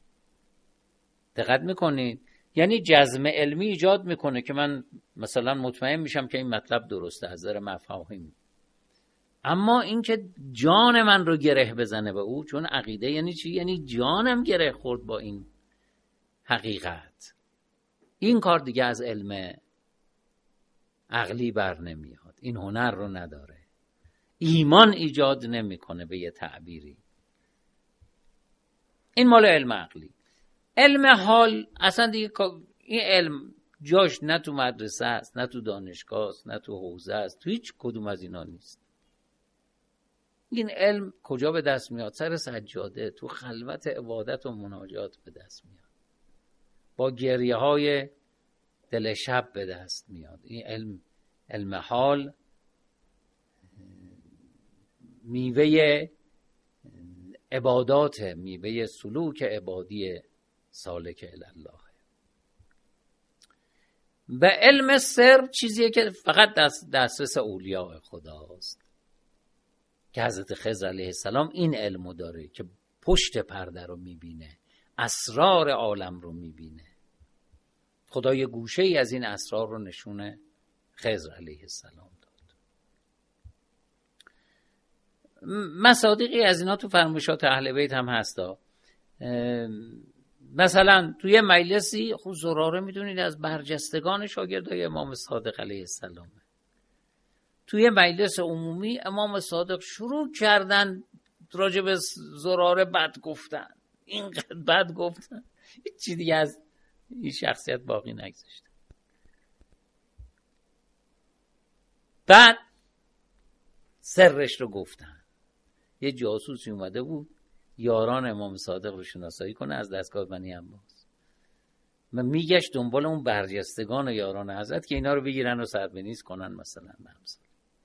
دقت میکنید؟ یعنی جزم علمی ایجاد میکنه که من مثلا مطمئن میشم که این مطلب درسته از نظر مفاهیم، اما این که جان من رو گره بزنه به او، چون عقیده یعنی چی؟ یعنی جانم گره خورد با این حقیقت. این کار دیگه از علم عقلی بر نمیاد، این هنر رو نداره، ایمان ایجاد نمیکنه به یه تعبیری. این مال علم عقلی. علم حال اصلا دیگه این علم جاش نه تو مدرسه است، نه تو دانشگاه است، نه تو حوزه است، تو هیچ کدوم از اینا نیست. این علم کجا به دست میاد؟ سر سجاده، تو خلوت عبادت و مناجات به دست میاد، با گریه های دل شب به دست میاد. این علم حال میوه عبادات، میوه سلوک عبادی سالک الله. و علم سر چیزیه که فقط دسترس اولیاء خداست، که حضرت خضر علیه السلام این علمو داره که پشت پرده رو میبینه، اسرار عالم رو میبینه. خدا یه گوشه ای از این اسرار رو نشونه خضر علیه السلام داد. مصادیقی از اینا تو فرمایشات اهل بیت هم هستا. مثلا توی مجلسی خود زراره میدونید از برجستگان شاگردای امام صادق علیه السلام. توی مجلس عمومی امام صادق شروع کردن راجع به زراره بد گفتن، اینقدر بد گفتن هیچی دیگه از این شخصیت باقی نگذاشت. بعد سرش رو گفتن. یه جاسوسی اومده بود یاران امام صادق رو شناسایی کنه از دستگاه بنی عباس. من میگشت دنبال اون برجستگان و یاران حضرت که اینا رو بگیرن و سربنیز کنن مثلا همسا.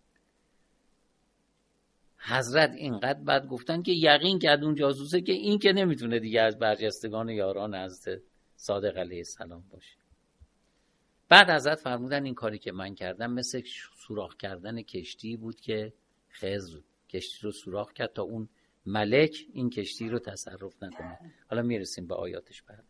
حضرت اینقدر بد گفتن که یقین کرد اون جاسوسه که این که نمیتونه دیگه از برجستگان یاران حضرت صادق علیه السلام باشه. بعد حضرت فرمودن این کاری که من کردم مثل سوراخ کردن کشتی بود که خضر کشتی رو سوراخ کرد تا اون ملک این کشتی رو تصرف نکنه. حالا میرسیم به آیاتش بعد.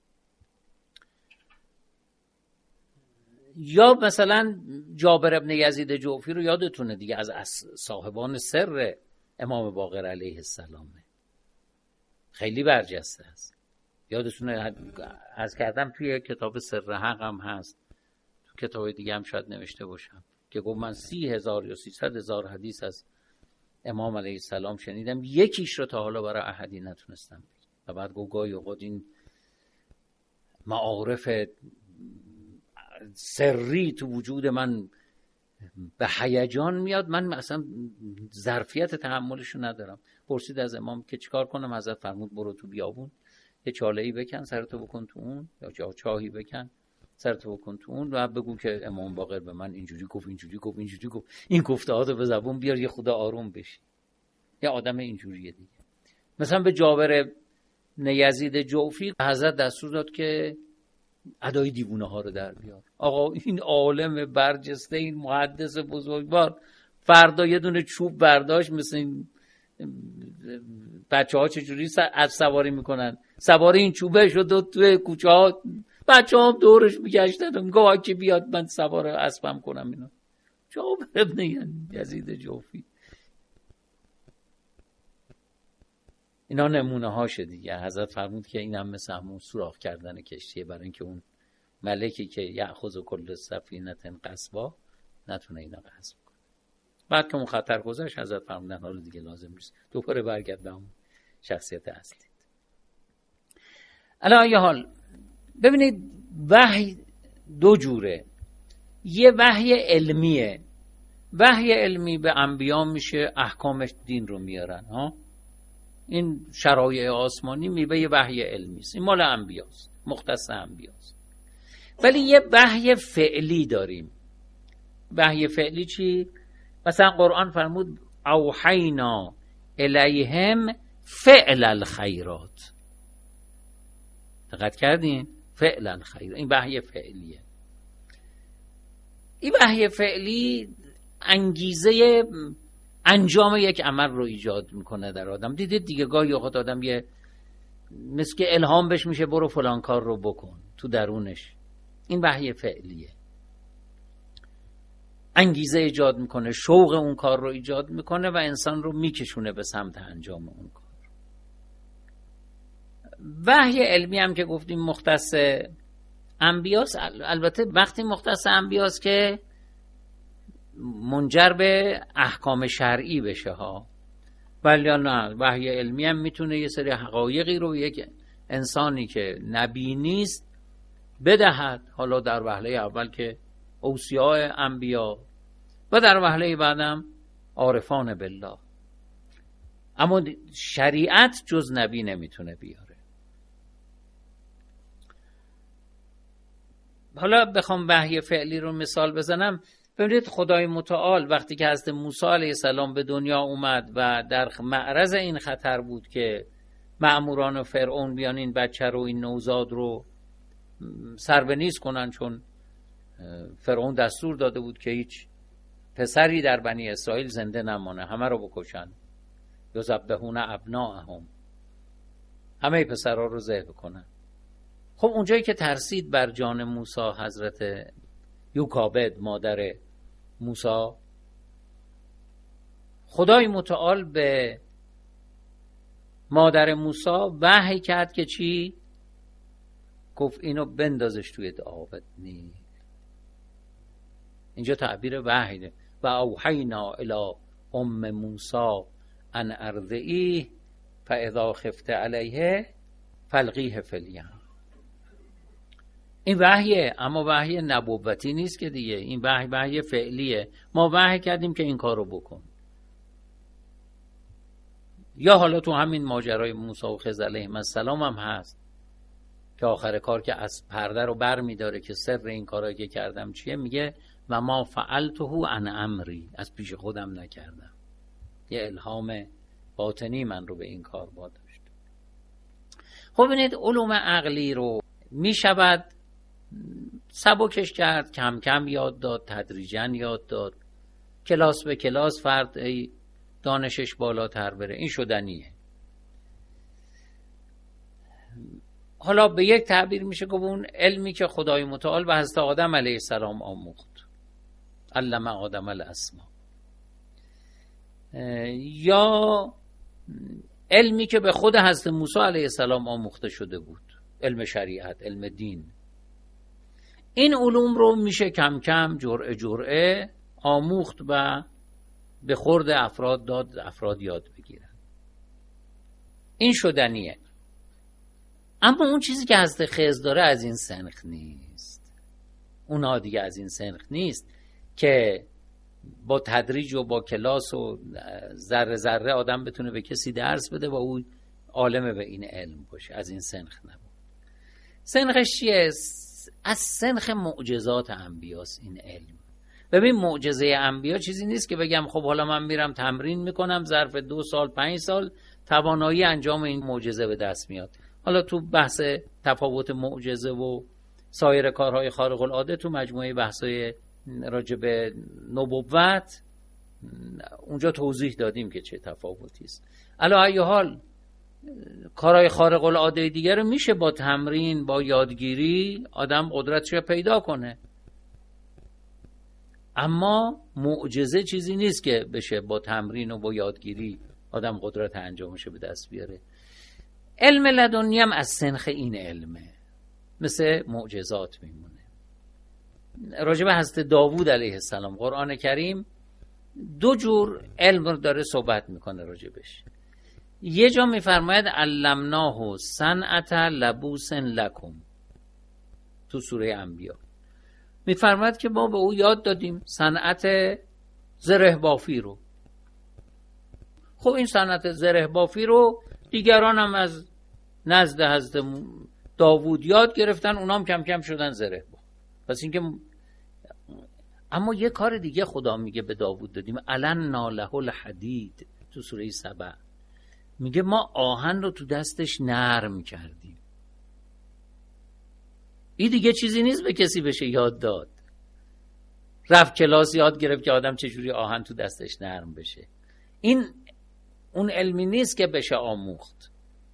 یا مثلا جابر ابن یزید جعفی رو یادتونه دیگه، از صاحبان سر امام باقر علیه السلامه، خیلی برجسته است. یادتونه از کردم توی کتاب سر حق هم هست، تو کتاب دیگه هم شاید نوشته باشم که گفت من 30,000 یا 300,000 حدیث از امام علیه السلام شنیدم، یکیش رو تا حالا برای احدی نتونستم. و بعد گفت گاهی اوقات این معارف سری تو وجود من به هیجان میاد، من اصلا ظرفیت تحملشو ندارم. پرسید از امام که چیکار کنم؟ حضرت فرمود برو تو بیابون یه چاله‌ای بکن سرتو بکن تو اون، یا چاهی بکن سرتو بکن تو اون و بگو که امام باقر به من اینجوری گفت اینجوری گفت اینجوری گفت. این گفته‌هاتو به زبون بیار، یه خدا آروم بشی. یه آدم اینجوریه دیگه. مثلا به جابر بن یزید جوفی حضرت دستور داد که ادای دیوونه ها رو در بیار. آقا این عالم برجسته، این محدث بزرگوار، فردا یه دونه چوب برداشت، مثل این بچه ها چجوری از سواری میکنن، سواری این چوبه شد توی کوچه ها، بچه ها دورش میگشتن، میگه که بیاد من سوار اسبم کنم. اینا جابر ابن یزید جوفی، اینا نمونه هاشه دیگه. حضرت فرمود که این هم مثل همون سوراخ کردن کشتیه، برای اینکه اون ملکی که یأخذ کل سفینة غصبا نتونه اینا غصب کنه. بعد که اون خطر گذشت حضرت فرمودن حالا دیگه لازم نیست، دوباره برگرد به اون شخصیت اصلی. علی ای حال ببینید وحی دو جوره. یه وحی علمیه، وحی علمی به انبیا میشه احکام دین رو میارن ها، این شرایع آسمانی میوه یه وحی علمی است، این مال انبیاست، مختص انبیاست. ولی یه وحی فعلی داریم. وحی فعلی چی؟ مثلا قرآن فرمود اوحینا الیهم فعل الخیرات. دقت کردین؟ فعل الخیرات، این وحی فعلیه. این وحی فعلی انگیزه انجام یک عمل رو ایجاد میکنه در آدم. دیدید دیگه گاهی اوقات آدم یه مثل که الهام بهش میشه برو فلان کار رو بکن، تو درونش این وحی فعلیه، انگیزه ایجاد میکنه، شوق اون کار رو ایجاد میکنه و انسان رو میکشونه به سمت انجام اون کار. وحی علمی هم که گفتیم مختص انبیاست. البته وقتی مختص انبیاست که منجر به احکام شرعی بشه ها، ولی نه، وحی علمی هم میتونه یه سری حقایقی رو یک انسانی که نبی نیست بدهد، حالا در وهله اول که اوصیاء انبیا و در وهله بعدم عارفان بالله. اما شریعت جز نبی نمیتونه بیاره. حالا بخوام وحی فعلی رو مثال بزنم، ببینید خدای متعال وقتی که حضرت موسی علیه السلام به دنیا اومد و در معرض این خطر بود که مأموران فرعون بیان این بچه رو، این نوزاد رو سر به نیست کنن، چون فرعون دستور داده بود که هیچ پسری در بنی اسرائیل زنده نمانه، همه رو بکشن، یذبحون ابناءهم، همه پسرها رو ذبح کنن. خب اونجایی که ترسید بر جان موسی حضرت یوکابد مادر موسی، خدای متعال به مادر موسی وحی کرد که چی؟ گفت اینو بندازش توی آب نیل. اینجا تعبیر وحی. و اوحینا الی ام موسی ان ارضعیه فاذا خفت علیه فالقیه فی الیم. این وحیه، اما وحی نبوتی نیست که دیگه، این وحی فعلیه. ما وحی کردیم که این کارو بکن. یا حالا تو همین ماجرای موسی و خضر علیهم السلام هم هست که آخر کار که از پرده رو بر میداره که سر این کارایی که کردم چیه، میگه و ما فعلته عن امری، از پیش خودم نکردم، یه الهام باطنی من رو به این کار واداشت. خب ببینید علوم عقلی رو میشود سبکش کرد، کم کم یاد داد، تدریجاً یاد داد، کلاس به کلاس فرد دانشش بالاتر بره، این شدنیه. حالا به یک تعبیر میشه گفت اون علمی که خدای متعال به حضرت آدم علیه السلام آموخت، علم آدم الاسماء، یا علمی که به خود حضرت موسی علیه السلام آموخته شده بود، علم شریعت، علم دین. این علوم رو میشه کم کم جرعه جرعه آموخت و به خورد افراد داد، افراد یاد بگیرن. این شدنیه. اما اون چیزی که حضرت خضر داره از این سنخ نیست. اونا دیگه از این سنخ نیست که با تدریج و با کلاس و ذره ذره آدم بتونه به کسی درس بده و او عالم به این علم باشه. از این سنخ نبود. سنخش چیه؟ از سنخ معجزات انبیاست این علم. ببین معجزه انبیا چیزی نیست که بگم خب حالا من میرم تمرین میکنم ظرف 2 سال 5 سال توانایی انجام این معجزه به دست میاد. حالا تو بحث تفاوت معجزه و سایر کارهای خارق العاده تو مجموعه بحثای راجع به نبوت اونجا توضیح دادیم که چه تفاوتی است. علی ای حال کارهای خارق العاده دیگه رو میشه با تمرین، با یادگیری آدم قدرتش رو پیدا کنه، اما معجزه چیزی نیست که بشه با تمرین و با یادگیری آدم قدرت انجامش به دست بیاره. علم لدنی هم از سنخ این علمه، مثل معجزات میمونه. راجع به حضرت داوود علیه السلام قرآن کریم 2 جور علم رو داره صحبت میکنه راجبش. یه جا میفرماید علمناه صنعت لبوس لکم، تو سوره انبیا میفرماید که ما به او یاد دادیم صنعت زره بافی رو. خب این صنعت زره بافی رو دیگران هم از نزد حضرت داوود یاد گرفتن، اونام کم کم شدن زره باف. پس اینکه اما یه کار دیگه خدا میگه به داوود دادیم، علنا له الحدید، تو سوره 7 میگه ما آهن رو تو دستش نرم کردیم. این دیگه چیزی نیست به کسی بشه یاد داد. رفت کلاس یاد گرفت که آدم چجوری آهن تو دستش نرم بشه. این اون علمی نیست که بشه آموخت.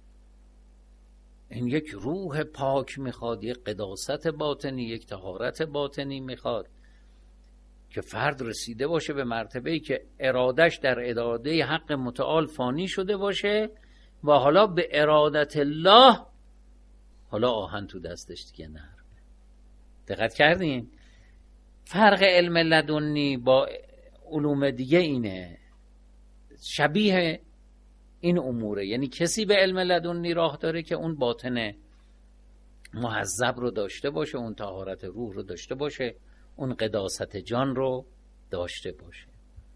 این یک روح پاک میخواد، یک قداست باطنی، یک طهارت باطنی میخواد که فرد رسیده باشه به مرتبه‌ای که ارادش در اراده حق متعال فانی شده باشه و حالا به ارادت الله حالا آهن تو دستش دیگه نرمه. دقت کردین؟ فرق علم لدنی با علوم دیگه اینه، شبیه این اموره. یعنی کسی به علم لدنی راه داره که اون باطن مهذب رو داشته باشه، اون طهارت روح رو داشته باشه، اون قداست جان رو داشته باشه.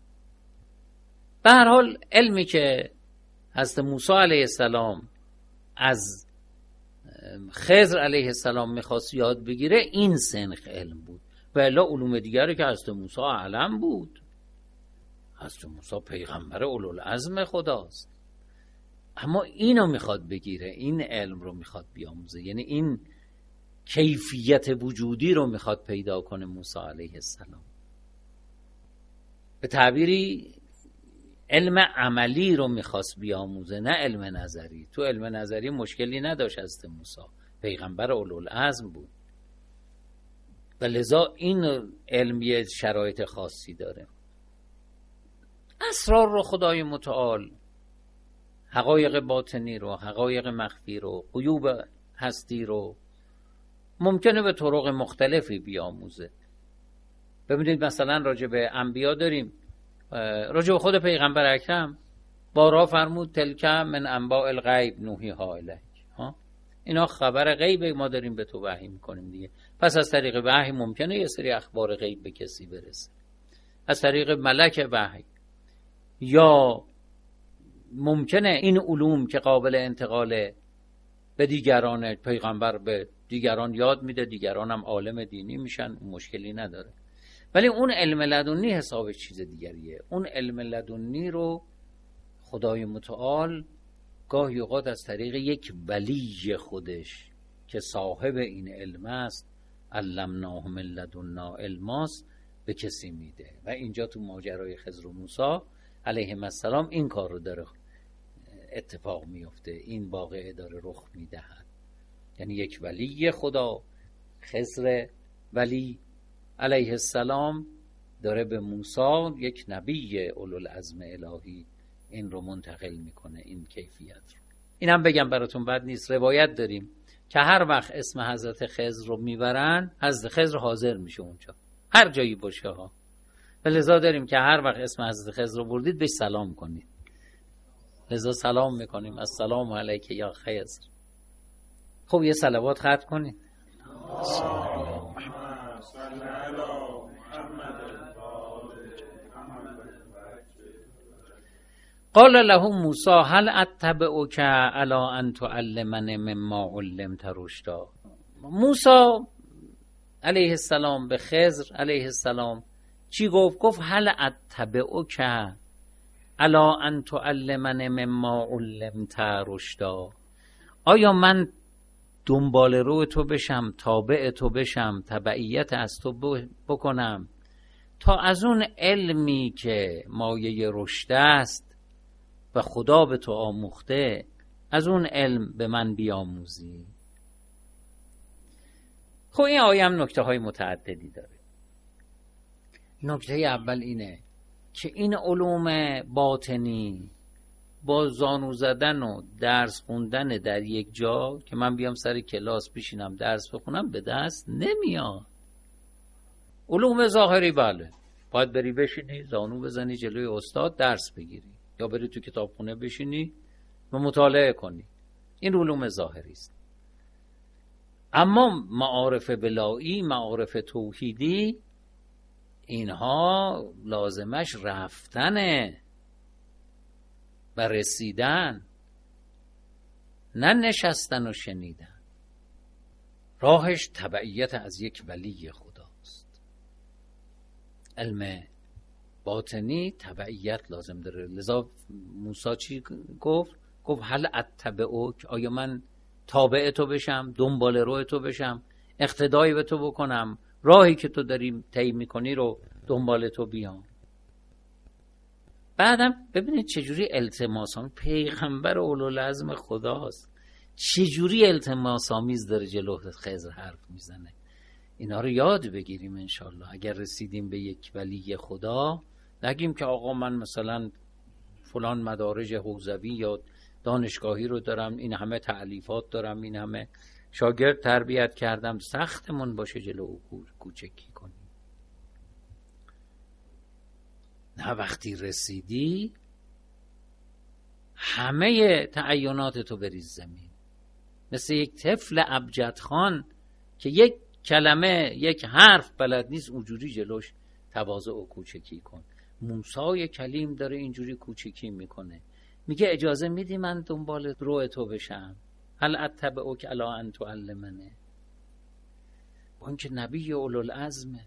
به هر حال علمی که حضرت موسی علیه السلام از خضر علیه السلام میخواست یاد بگیره این سنخ علم بود، و الا علوم دیگری که حضرت موسی علم بود. حضرت موسی پیغمبر اولوالعزم خداست، اما اینو میخواد بگیره، این علم رو میخواد بیاموزه، یعنی این کیفیت وجودی رو میخواد پیدا کنه موسی علیه السلام. به تعبیری علم عملی رو میخواست بیاموزه، نه علم نظری. تو علم نظری مشکلی نداشت حضرت موسی، پیغمبر اولوالعزم بود و لذا این علمی شرایط خاصی داره. اسرار رو خدای متعال، حقایق باطنی رو، حقایق مخفی رو، غیوب هستی رو ممکنه به طرق مختلفی بیاموزه. ببینید مثلا راجع به انبیا داریم، راجع به خود پیغمبر اکرم بارها فرمود تلک من انباء الغیب نوحیها الیک. اینا خبر غیب ما داریم به تو وحی میکنیم دیگه. پس از طریق وحی ممکنه یه سری اخبار غیب به کسی برسه، از طریق ملک وحی، یا ممکنه این علوم که قابل انتقاله به دیگران، پیغمبر به دیگران یاد میده، دیگران هم عالم دینی میشن، مشکلی نداره. ولی اون علم لدنی حسابش چیز دیگریه. اون علم لدنی رو خدای متعال گاهی اوقات از طریق یک ولی خودش که صاحب این علم است، علمناه من لدنا علماست، به کسی میده. و اینجا تو ماجرای خضر و موسی علیهم السلام این کار رو داره اتفاق میفته، این واقعه داره رخ میدهد. یعنی یک ولی خدا، خضر ولی علیه السلام، داره به موسی، یک نبی اولوالعزم الهی، این رو منتقل میکنه، این کیفیت رو. اینم بگم براتون بد نیست، روایت داریم که هر وقت اسم حضرت خضر رو میبرن حضرت خضر حاضر میشه اونجا، هر جایی باشه ها. لذا داریم که هر وقت اسم حضرت خضر رو بردید بهش سلام کنید. لذا سلام میکنیم، السلام علیک یا خضر. خب یه صلوات ختم کنید. قال له موسی هل اتبعک علی ان تعلمنی مما علمت رشدا. موسی علیه السلام به خضر علیه السلام چی گفت؟ گفت هل اتبعک علی ان تعلمنی مما علمت رشدا. آیا من دنبال رو تو بشم، تابع تو بشم، تبعیت از تو بکنم تا از اون علمی که مایه رشد است و خدا به تو آموخته، از اون علم به من بیاموزی. خب این آیه هم نکته های متعددی داره. نکته اول اینه که این علوم باطنی با زانو زدن و درس خوندن در یک جا که من بیام سر کلاس بشینم درس بخونم به دست نمیاد. علوم ظاهری بله، باید بری بشینی زانو بزنی جلوی استاد درس بگیری، یا بری تو کتابخونه بشینی و مطالعه کنی. این علوم ظاهری است. اما معارف بلائی، معارف توحیدی، اینها لازمش رفتنه و رسیدن، نه نشستن و شنیدن. راهش تبعیت از یک ولی خداست. علم باطنی تبعیت لازم داره. لذا موسی چی گفت؟ گفت هل اتبعک، آیا من تابع تو بشم، دنبال روی تو بشم، اقتدایی به تو بکنم، راهی که تو داری طی میکنی رو دنبال تو بیام. بعدم ببینید چجوری التماسامیز، پیغمبر اولوالعزم خداست، چجوری التماسامیز داره جلو خضر حرف میزنه. اینا رو یاد بگیریم انشالله. اگر رسیدیم به یک ولی خدا، نگیم که آقا من مثلا فلان مدارج حوزوی یا دانشگاهی رو دارم، این همه تألیفات دارم، این همه شاگرد تربیت کردم، سختمون باشه جلو او کوچکی کنیم. نه، وقتی رسیدی همه تعینات تو بریز زمین، مثل یک طفل ابجد خان که یک کلمه، یک حرف بلد نیست، اونجوری جلوش تواضع و کوچکی کن. موسی کلیم داره اینجوری کوچکی میکنه، میگه اجازه میدی من دنبال روی تو بشم؟ هل اتبعک علی ان تعلمنی. با اینکه نبی اولوالعزمه.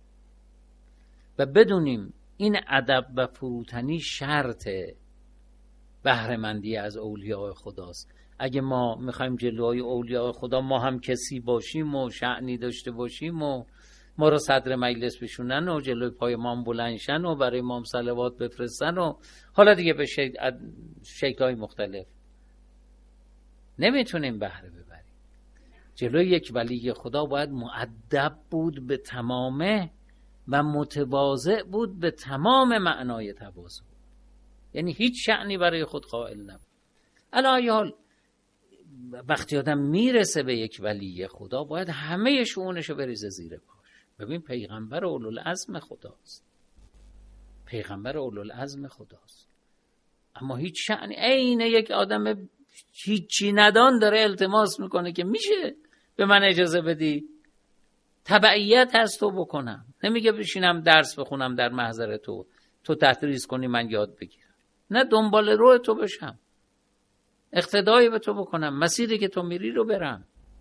و بدونیم این ادب و فروتنی شرط بهره‌مندی از اولیاء خداست. اگه ما میخوایم جلوی اولیاء خدا ما هم کسی باشیم و شأنی داشته باشیم و ما رو صدر مجلس بشونن و جلوی پای ما بلندشن و برای ما صلوات بفرستن و حالا دیگه به شکل‌های مختلف، نمیتونیم بهره ببریم. جلوی یک ولی خدا باید مؤدب بود به تمامه و متواضع بود به تمام معنای تواضع، یعنی هیچ شأنی برای خود قائل نبود. علی حال وقتی آدم میرسه به یک ولی خدا باید همه شؤونشو بریزه زیر پاش. ببین پیغمبر اولوالعزم خداست، پیغمبر اولوالعزم خداست، اما هیچ شأنی، عین یک آدم هیچی ندان داره التماس میکنه که میشه به من اجازه بدی تبعیت از تو بکنم. نمیگه بشینم درس بخونم در محضر تو تدریس کنی من یاد بگیرم، نه دنبال روی تو بشم، اقتدایی به تو بکنم، مسیری که تو میری رو برم.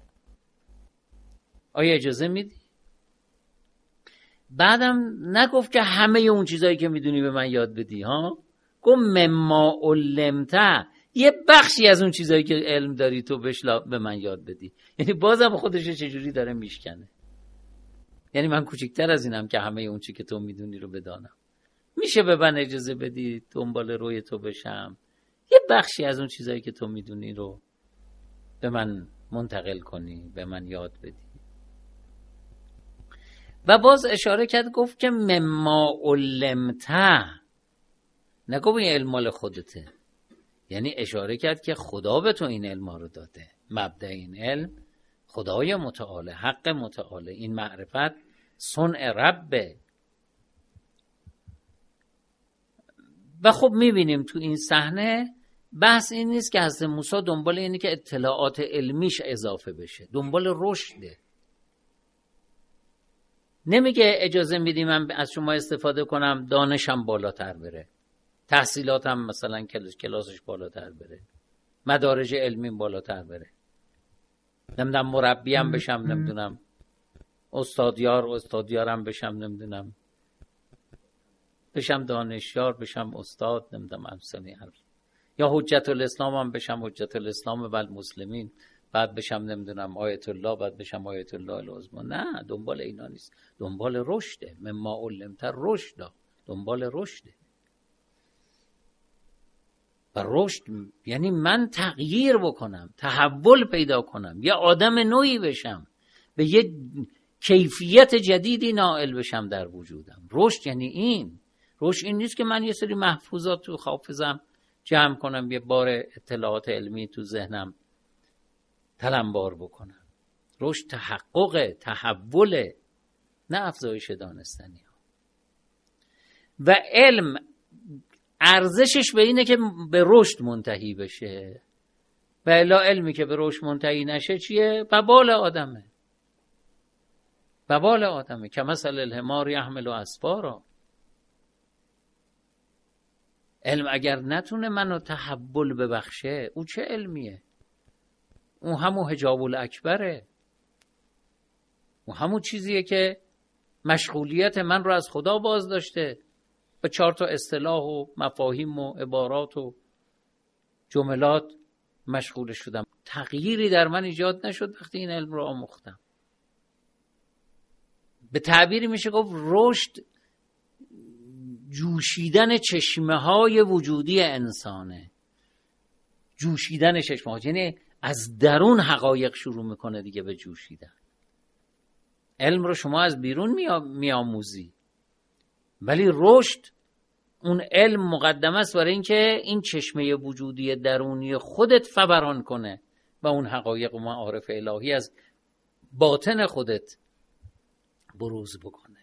آیا اجازه میدی؟ بعدم نگفت که همه اون چیزایی که میدونی به من یاد بدی، ها، گفت مما علمت، یه بخشی از اون چیزایی که علم داری تو به من یاد بدی. یعنی بازم خودش چجوری داره میشکنه. یعنی من کوچکتر از اینم که همه اون چی که تو میدونی رو بدانم. میشه به من اجازه بدی دنبال روی تو بشم، یه بخشی از اون چیزایی که تو میدونی رو به من منتقل کنی، به من یاد بدی. و باز اشاره کرد گفت که مما علمت، نگفت این علم مال خودته، یعنی اشاره کرد که خدا به تو این علم رو داده. مبدأ این علم خدای متعال، حق متعال، این معرفت صنع ربه. و خب میبینیم تو این صحنه بحث این نیست که حضرت موسی دنبال اینه که اطلاعات علمیش اضافه بشه، دنبال رشده. نمیگه اجازه میدی من از شما استفاده کنم دانشم بالاتر بره، تحصیلاتم مثلا کلاسش بالاتر بره، مدارج علمیم بالاتر بره، نمیدونم مربیم بشم، نمیدونم استادیارم بشم، نمیدونم بشم دانشیار، بشم استاد، نمیدونم امثال حرف، یا حجت الاسلام هم بشم حجت الاسلام و المسلمین، بعد بشم نمیدونم آیت الله، بعد بشم آیت الله العظمی. نه، دنبال اینا نیست، دنبال رشده. مما علمتر رشد، دنبال رشده. و رشد یعنی من تغییر بکنم، تحول پیدا کنم، یه آدم نوعی بشم، به یه کیفیت جدیدی نائل بشم در وجودم. رشد یعنی این. رشد این نیست که من یه سری محفوظات تو حافظم جمع کنم، یه بار اطلاعات علمی تو ذهنم تلمبار بکنم. رشد تحقق، تحول، نه افزایش دانستنی ها. و علم ارزشش به اینه که به رشد منتهی بشه، و الا علمی که به رشد منتهی نشه چیه؟ وبال آدمه. وبال آدمه که مثل الحمار یحمل اسفارا. علم اگر نتونه منو تحول ببخشه، او چه علمیه؟ اون همون حجاب الاکبره، اون همون چیزیه که مشغولیت من رو از خدا باز داشته. به 4 تا اصطلاح و مفاهیم و عبارات و جملات مشغول شدم. تغییری در من ایجاد نشد وقتی این علم رو آموختم. به تعبیری میشه گفت رشد جوشیدن چشمه های وجودی انسانه. جوشیدن چشمه ها یعنی از درون حقایق شروع میکنه دیگه به جوشیدن. علم رو شما از بیرون میآموزی، ولی رشد اون علم مقدمه است برای اینکه این چشمه وجودی درونی خودت فوران کنه و اون حقایق و معارف الهی از باطن خودت بروز بکنه.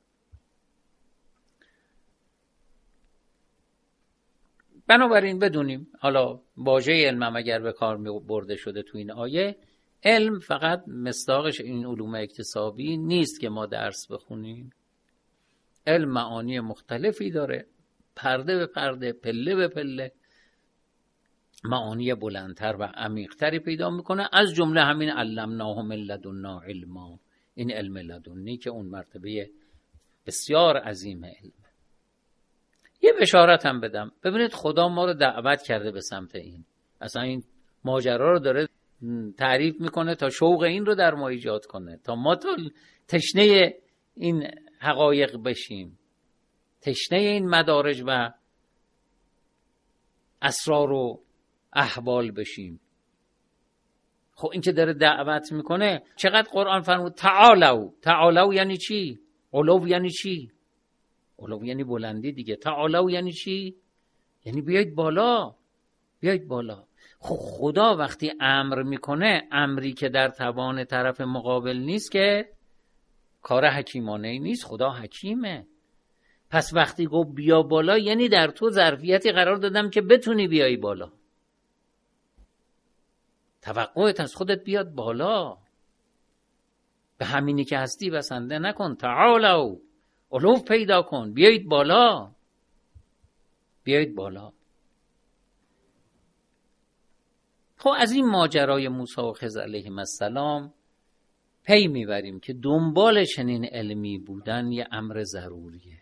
بنابراین بدونیم، حالا واژه علم هم اگر به کار برده شده تو این آیه، علم فقط مصداقش این علوم اکتسابی نیست که ما درس بخونیم. علم معانی مختلفی داره، پرده به پرده، پله به پله، معانی بلندتر و عمیقتری پیدا میکنه. از جمله همین علمناه من لدنا علما، این علم لدنی که اون مرتبه بسیار عظیم علم. یه بشارت هم بدم، ببینید خدا ما رو دعوت کرده به سمت این. اصلا این ماجرا رو داره تعریف میکنه تا شوق این رو در ما ایجاد کنه، تا ما تشنه این حقایق بشیم، تشنه این مدارج و اسرار و احوال بشیم. خب این که داره دعوت میکنه، چقدر قرآن فرمود تعالوا. تعالوا یعنی چی؟ علو یعنی چی؟ علو یعنی بلندی دیگه. تعالوا یعنی چی؟ یعنی بیایید بالا، بیایید بالا. خب خدا وقتی امر میکنه، امری که در توان طرف مقابل نیست که کار حکیمانه ای نیست. خدا حکیمه. پس وقتی گفت بیا بالا، یعنی در تو ظرفیتی قرار دادم که بتونی بیایی بالا. توقعت از خودت بیاد بالا. به همینی که هستی بسنده نکن. تعالوا، علو پیدا کن، بیایید بالا، بیایید بالا. خب از این ماجرای موسی و خضر علیهم السلام پی میبریم که دنبال چنین علمی بودن یه امر ضروریه.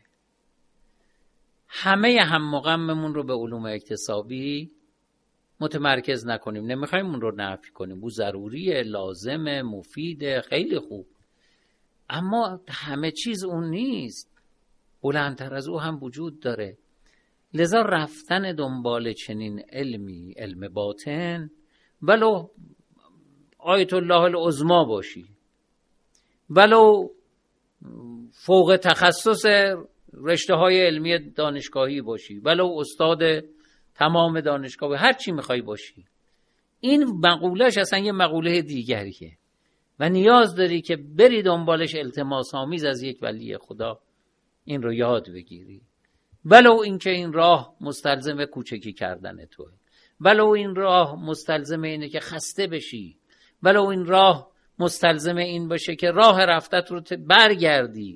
همه هم غممون رو به علوم اکتسابی متمرکز نکنیم. نمیخوایم اون رو نفی کنیم، او ضروریه، لازمه، مفیده، خیلی خوب. اما همه چیز اون نیست، بلندتر از او هم وجود داره. لذا رفتن دنبال چنین علمی، علم باطن، ولو آیت الله العظمی باشی، ولو فوق تخصص رشته های علمی دانشگاهی باشی، ولو استاد تمام دانشگاه، هر چی میخوای باشی، این مقولهش اصلا یه مقوله دیگریه و نیاز داری که بری دنبالش التماس آمیز از یک ولی خدا این رو یاد بگیری. ولو اینکه این راه مستلزم کوچکی کردن توه، ولو این راه مستلزم اینه که خسته بشی، ولو این راه مستلزم این باشه که راه رفتت رو برگردی،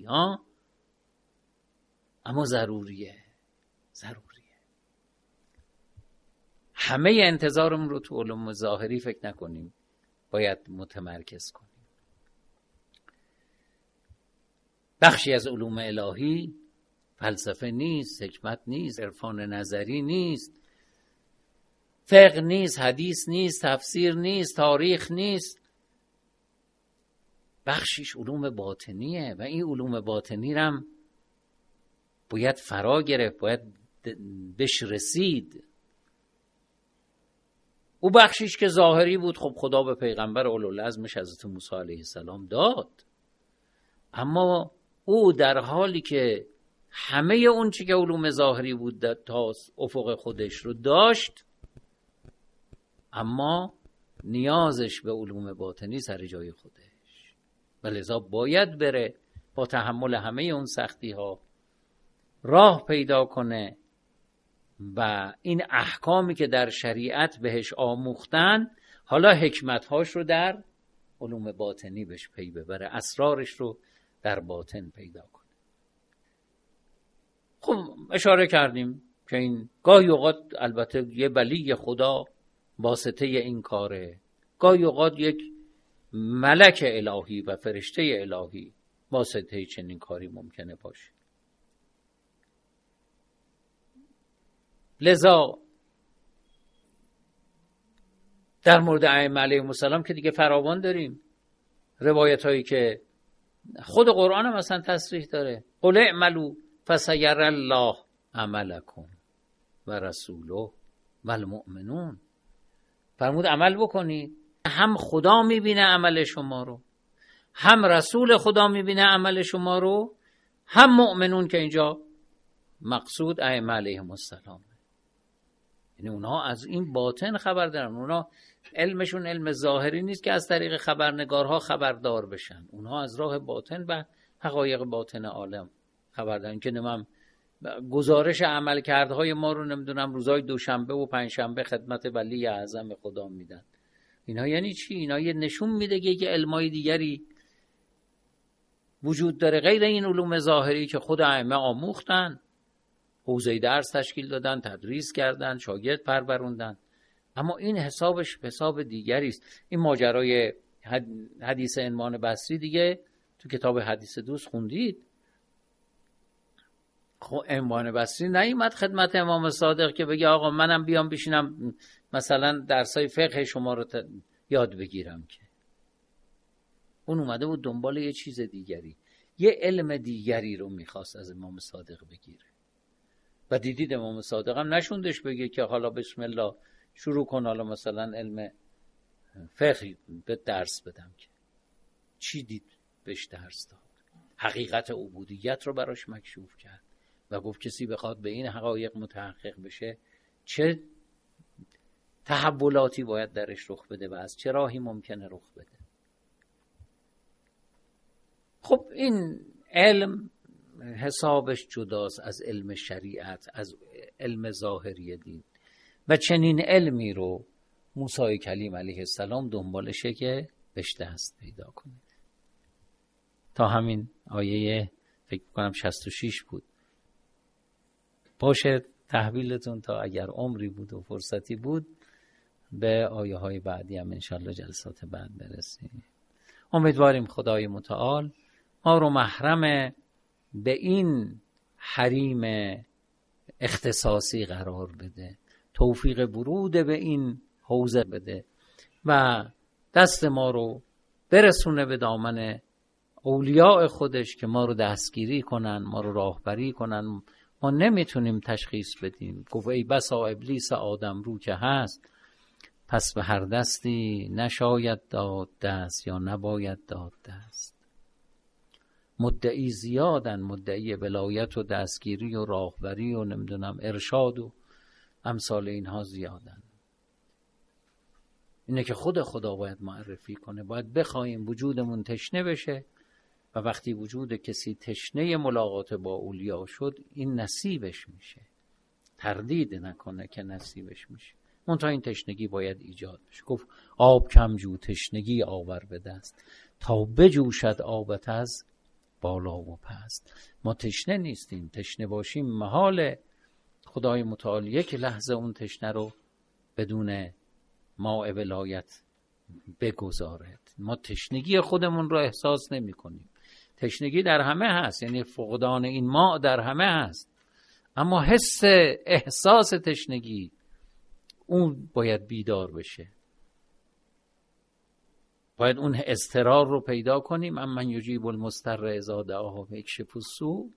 اما ضروریه. همه انتظارمون رو تو علوم ظاهری فکر نکنیم، باید متمرکز کنیم. بخشی از علوم الهی فلسفه نیست، حکمت نیست، عرفان نظری نیست، فقه نیست، حدیث نیست، تفسیر نیست، تاریخ نیست. بخشش علوم باطنیه و این علوم باطنی هم باید فرا گرفت، باید بهش رسید. او بخشش که ظاهری بود، خب خدا به پیغمبر اولوالعزمش حضرت موسی علیه السلام داد، اما او در حالی که همه اون چی که علوم ظاهری بود تا افق خودش رو داشت، اما نیازش به علوم باطنی سر جای خودش و لذا باید بره با تحمل همه اون سختی ها راه پیدا کنه و این احکامی که در شریعت بهش آموختن حالا حکمتهاش رو در علوم باطنی بهش پی ببره، اسرارش رو در باطن پیدا کنه. خب اشاره کردیم که این گاهی اوقات البته یه ولی خدا واسطه این کاره، گاهی اوقات یک ملک الهی و فرشته الهی واسطه چنین کاری ممکنه باشه. لذا در مورد ائمه علیهم السلام که دیگه فراوان داریم روایت هایی که خود قرآن هم مثلا تصریح داره، قل اعملوا فسیر الله عملکم و رسوله و المؤمنون. فرمود عمل بکنید، هم خدا میبینه عمل شما رو، هم رسول خدا میبینه عمل شما رو، هم مؤمنون که اینجا مقصود ائمه علیهم السلام. یعنی اونها از این باطن خبر دارن، اونها علمشون علم ظاهری نیست که از طریق خبرنگارها خبردار بشن، اونها از راه باطن و حقایق باطن عالم خبر دارن که نمیم گزارش عمل کردهای ما رو نمیدونم روزهای دوشنبه و پنجشنبه خدمت ولی اعظم خدا میدن. اینا یعنی چی؟ اینا یه نشون میده که علمای دیگری وجود داره غیر این علوم ظاهری که خود ائمه آموختن، حوزه درس تشکیل دادن، تدریس کردن، شاگرد پروروندن، اما این حسابش حساب دیگری است. این ماجرای حدیث عنوان بصری دیگه تو کتاب حدیث دوست خوندید. خب عنوان بصری نیومد خدمت امام صادق که بگه آقا منم بیام بشینم مثلا درسای فقه شما رو یاد بگیرم، که اون اومده بود دنبال یه چیز دیگری، یه علم دیگری رو میخواست از امام صادق بگیره و دیدید امام صادق هم نشوندش بگه که حالا بسم الله شروع کن حالا مثلا علم فقه به درس بدم، که چی دید بهش درس داد؟ حقیقت عبودیت رو براش مکشوف کرد و گفت کسی بخواد به این حقایق متحقق بشه چه تحولاتی باید درش رخ بده و از چه راهی ممکنه رخ بده. خب این علم حسابش جداست از علم شریعت، از علم ظاهری دین و چنین علمی رو موسی کلیم علیه السلام دنبالشه که بهش دست پیدا کنه. تا همین آیه فکر کنم 66 بود. باشه تحویلتون تا اگر عمری بود و فرصتی بود به آیه های بعدی هم انشالله جلسات بعد برسیم. امیدواریم خدای متعال ما رو محرم به این حریم اختصاصی قرار بده، توفیق ورود به این حوزه بده و دست ما رو برسونه به دامن اولیاء خودش که ما رو دستگیری کنن، ما رو راهبری کنن. ما نمیتونیم تشخیص بدیم. گفت ای بسا ابلیس آدم رو که هست، پس به هر دستی نشاید داد دست یا نباید داد دست. مدعی زیادن، مدعی ولایت و دستگیری و راهبری و نمیدونم ارشاد و امثال اینها زیادن. اینه که خود خدا باید معرفی کنه، باید بخوایم وجودمون تشنه بشه و وقتی وجود کسی تشنه ملاقات با اولیا شد این نصیبش میشه، تردید نکنه که نصیبش میشه. منتها این تشنگی باید ایجاد بشه. گفت آب کم جو تشنگی آور به دست، تا بجوشد آبت از بالا و پست. ما تشنه نیستیم، تشنه باشیم محال خدای متعال یک لحظه اون تشنه رو بدون ماء ولایت بگذارد. ما تشنگی خودمون رو احساس نمی کنیم. تشنگی در همه هست، یعنی فقدان این ماء در همه هست، اما حس احساس تشنگی اون باید بیدار بشه. باید اون اضطرار رو پیدا کنیم. امن یجیب المضطر اذا دعاه و یکشف السوء.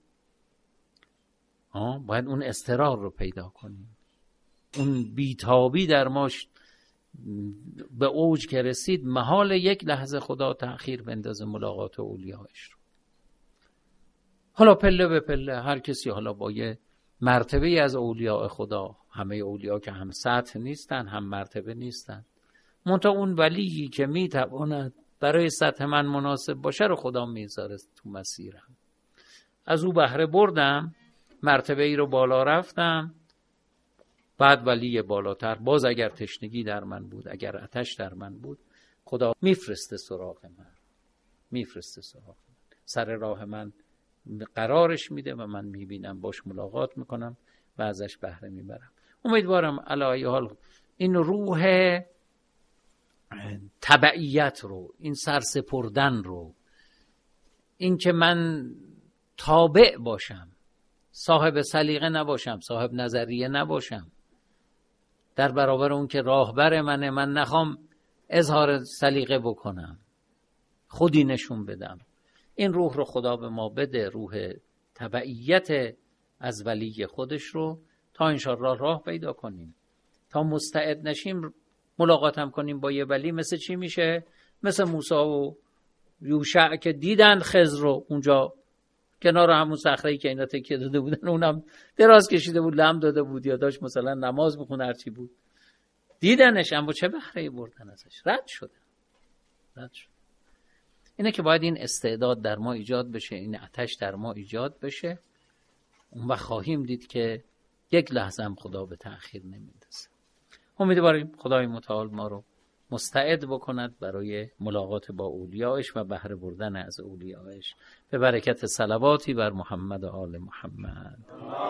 باید اون اضطرار رو پیدا کنیم. اون بیتابی در ماش به اوج که رسید، محال یک لحظه خدا تأخیر بندازه ملاقات اولیاءش رو. حالا پله به پله هر کسی حالا با یه مرتبه از اولیاء خدا، همه اولیاء که هم سطح نیستن هم مرتبه نیستن، منتها اون ولیی که میتواند برای سطح من مناسب باشه رو خدا میذاره تو مسیرم. از او بهره بردم، مرتبه ای رو بالا رفتم، بعد ولی بالاتر، باز اگر تشنگی در من بود، اگر آتش در من بود، خدا میفرسته سراغ من، میفرسته سراغ من، سر راه من قرارش میده و من میبینم، باش ملاقات میکنم و ازش بهره میبرم. امیدوارم علی ای حال این روح تبعیت رو، این سرسپردن رو، این که من تابع باشم، صاحب سلیقه نباشم، صاحب نظریه نباشم، در برابر اون که راهبر منه من نخوام اظهار سلیقه بکنم، خودی نشون بدم. این روح رو خدا به ما بده، روح تبعیت از ولی خودش رو، تا انشاءالله راه پیدا کنیم، تا مستعد نشیم ملاقاتم کنیم با یه ولی. مثل چی میشه؟ مثل موسی و یوشع که دیدن خضر رو اونجا کنار همون صخره‌ای که اینا تکیه داده بودن، اونم دراز کشیده بود، لم داده بود یا داشت مثلا نماز میخونه، هرچی بود دیدنش، اما چه بهره‌ای بردن ازش؟ رد شد. اینه که باید این استعداد در ما ایجاد بشه، این آتش در ما ایجاد بشه، اون وقت خواهیم دید که یک لحظه هم خدا به تأخیر نمیندازه. امیدواریم خدای متعال ما رو مستعد بکند برای ملاقات با اولیاءش و بهره بردن از اولیاءش، به برکت صلواتی بر محمد و آل محمد.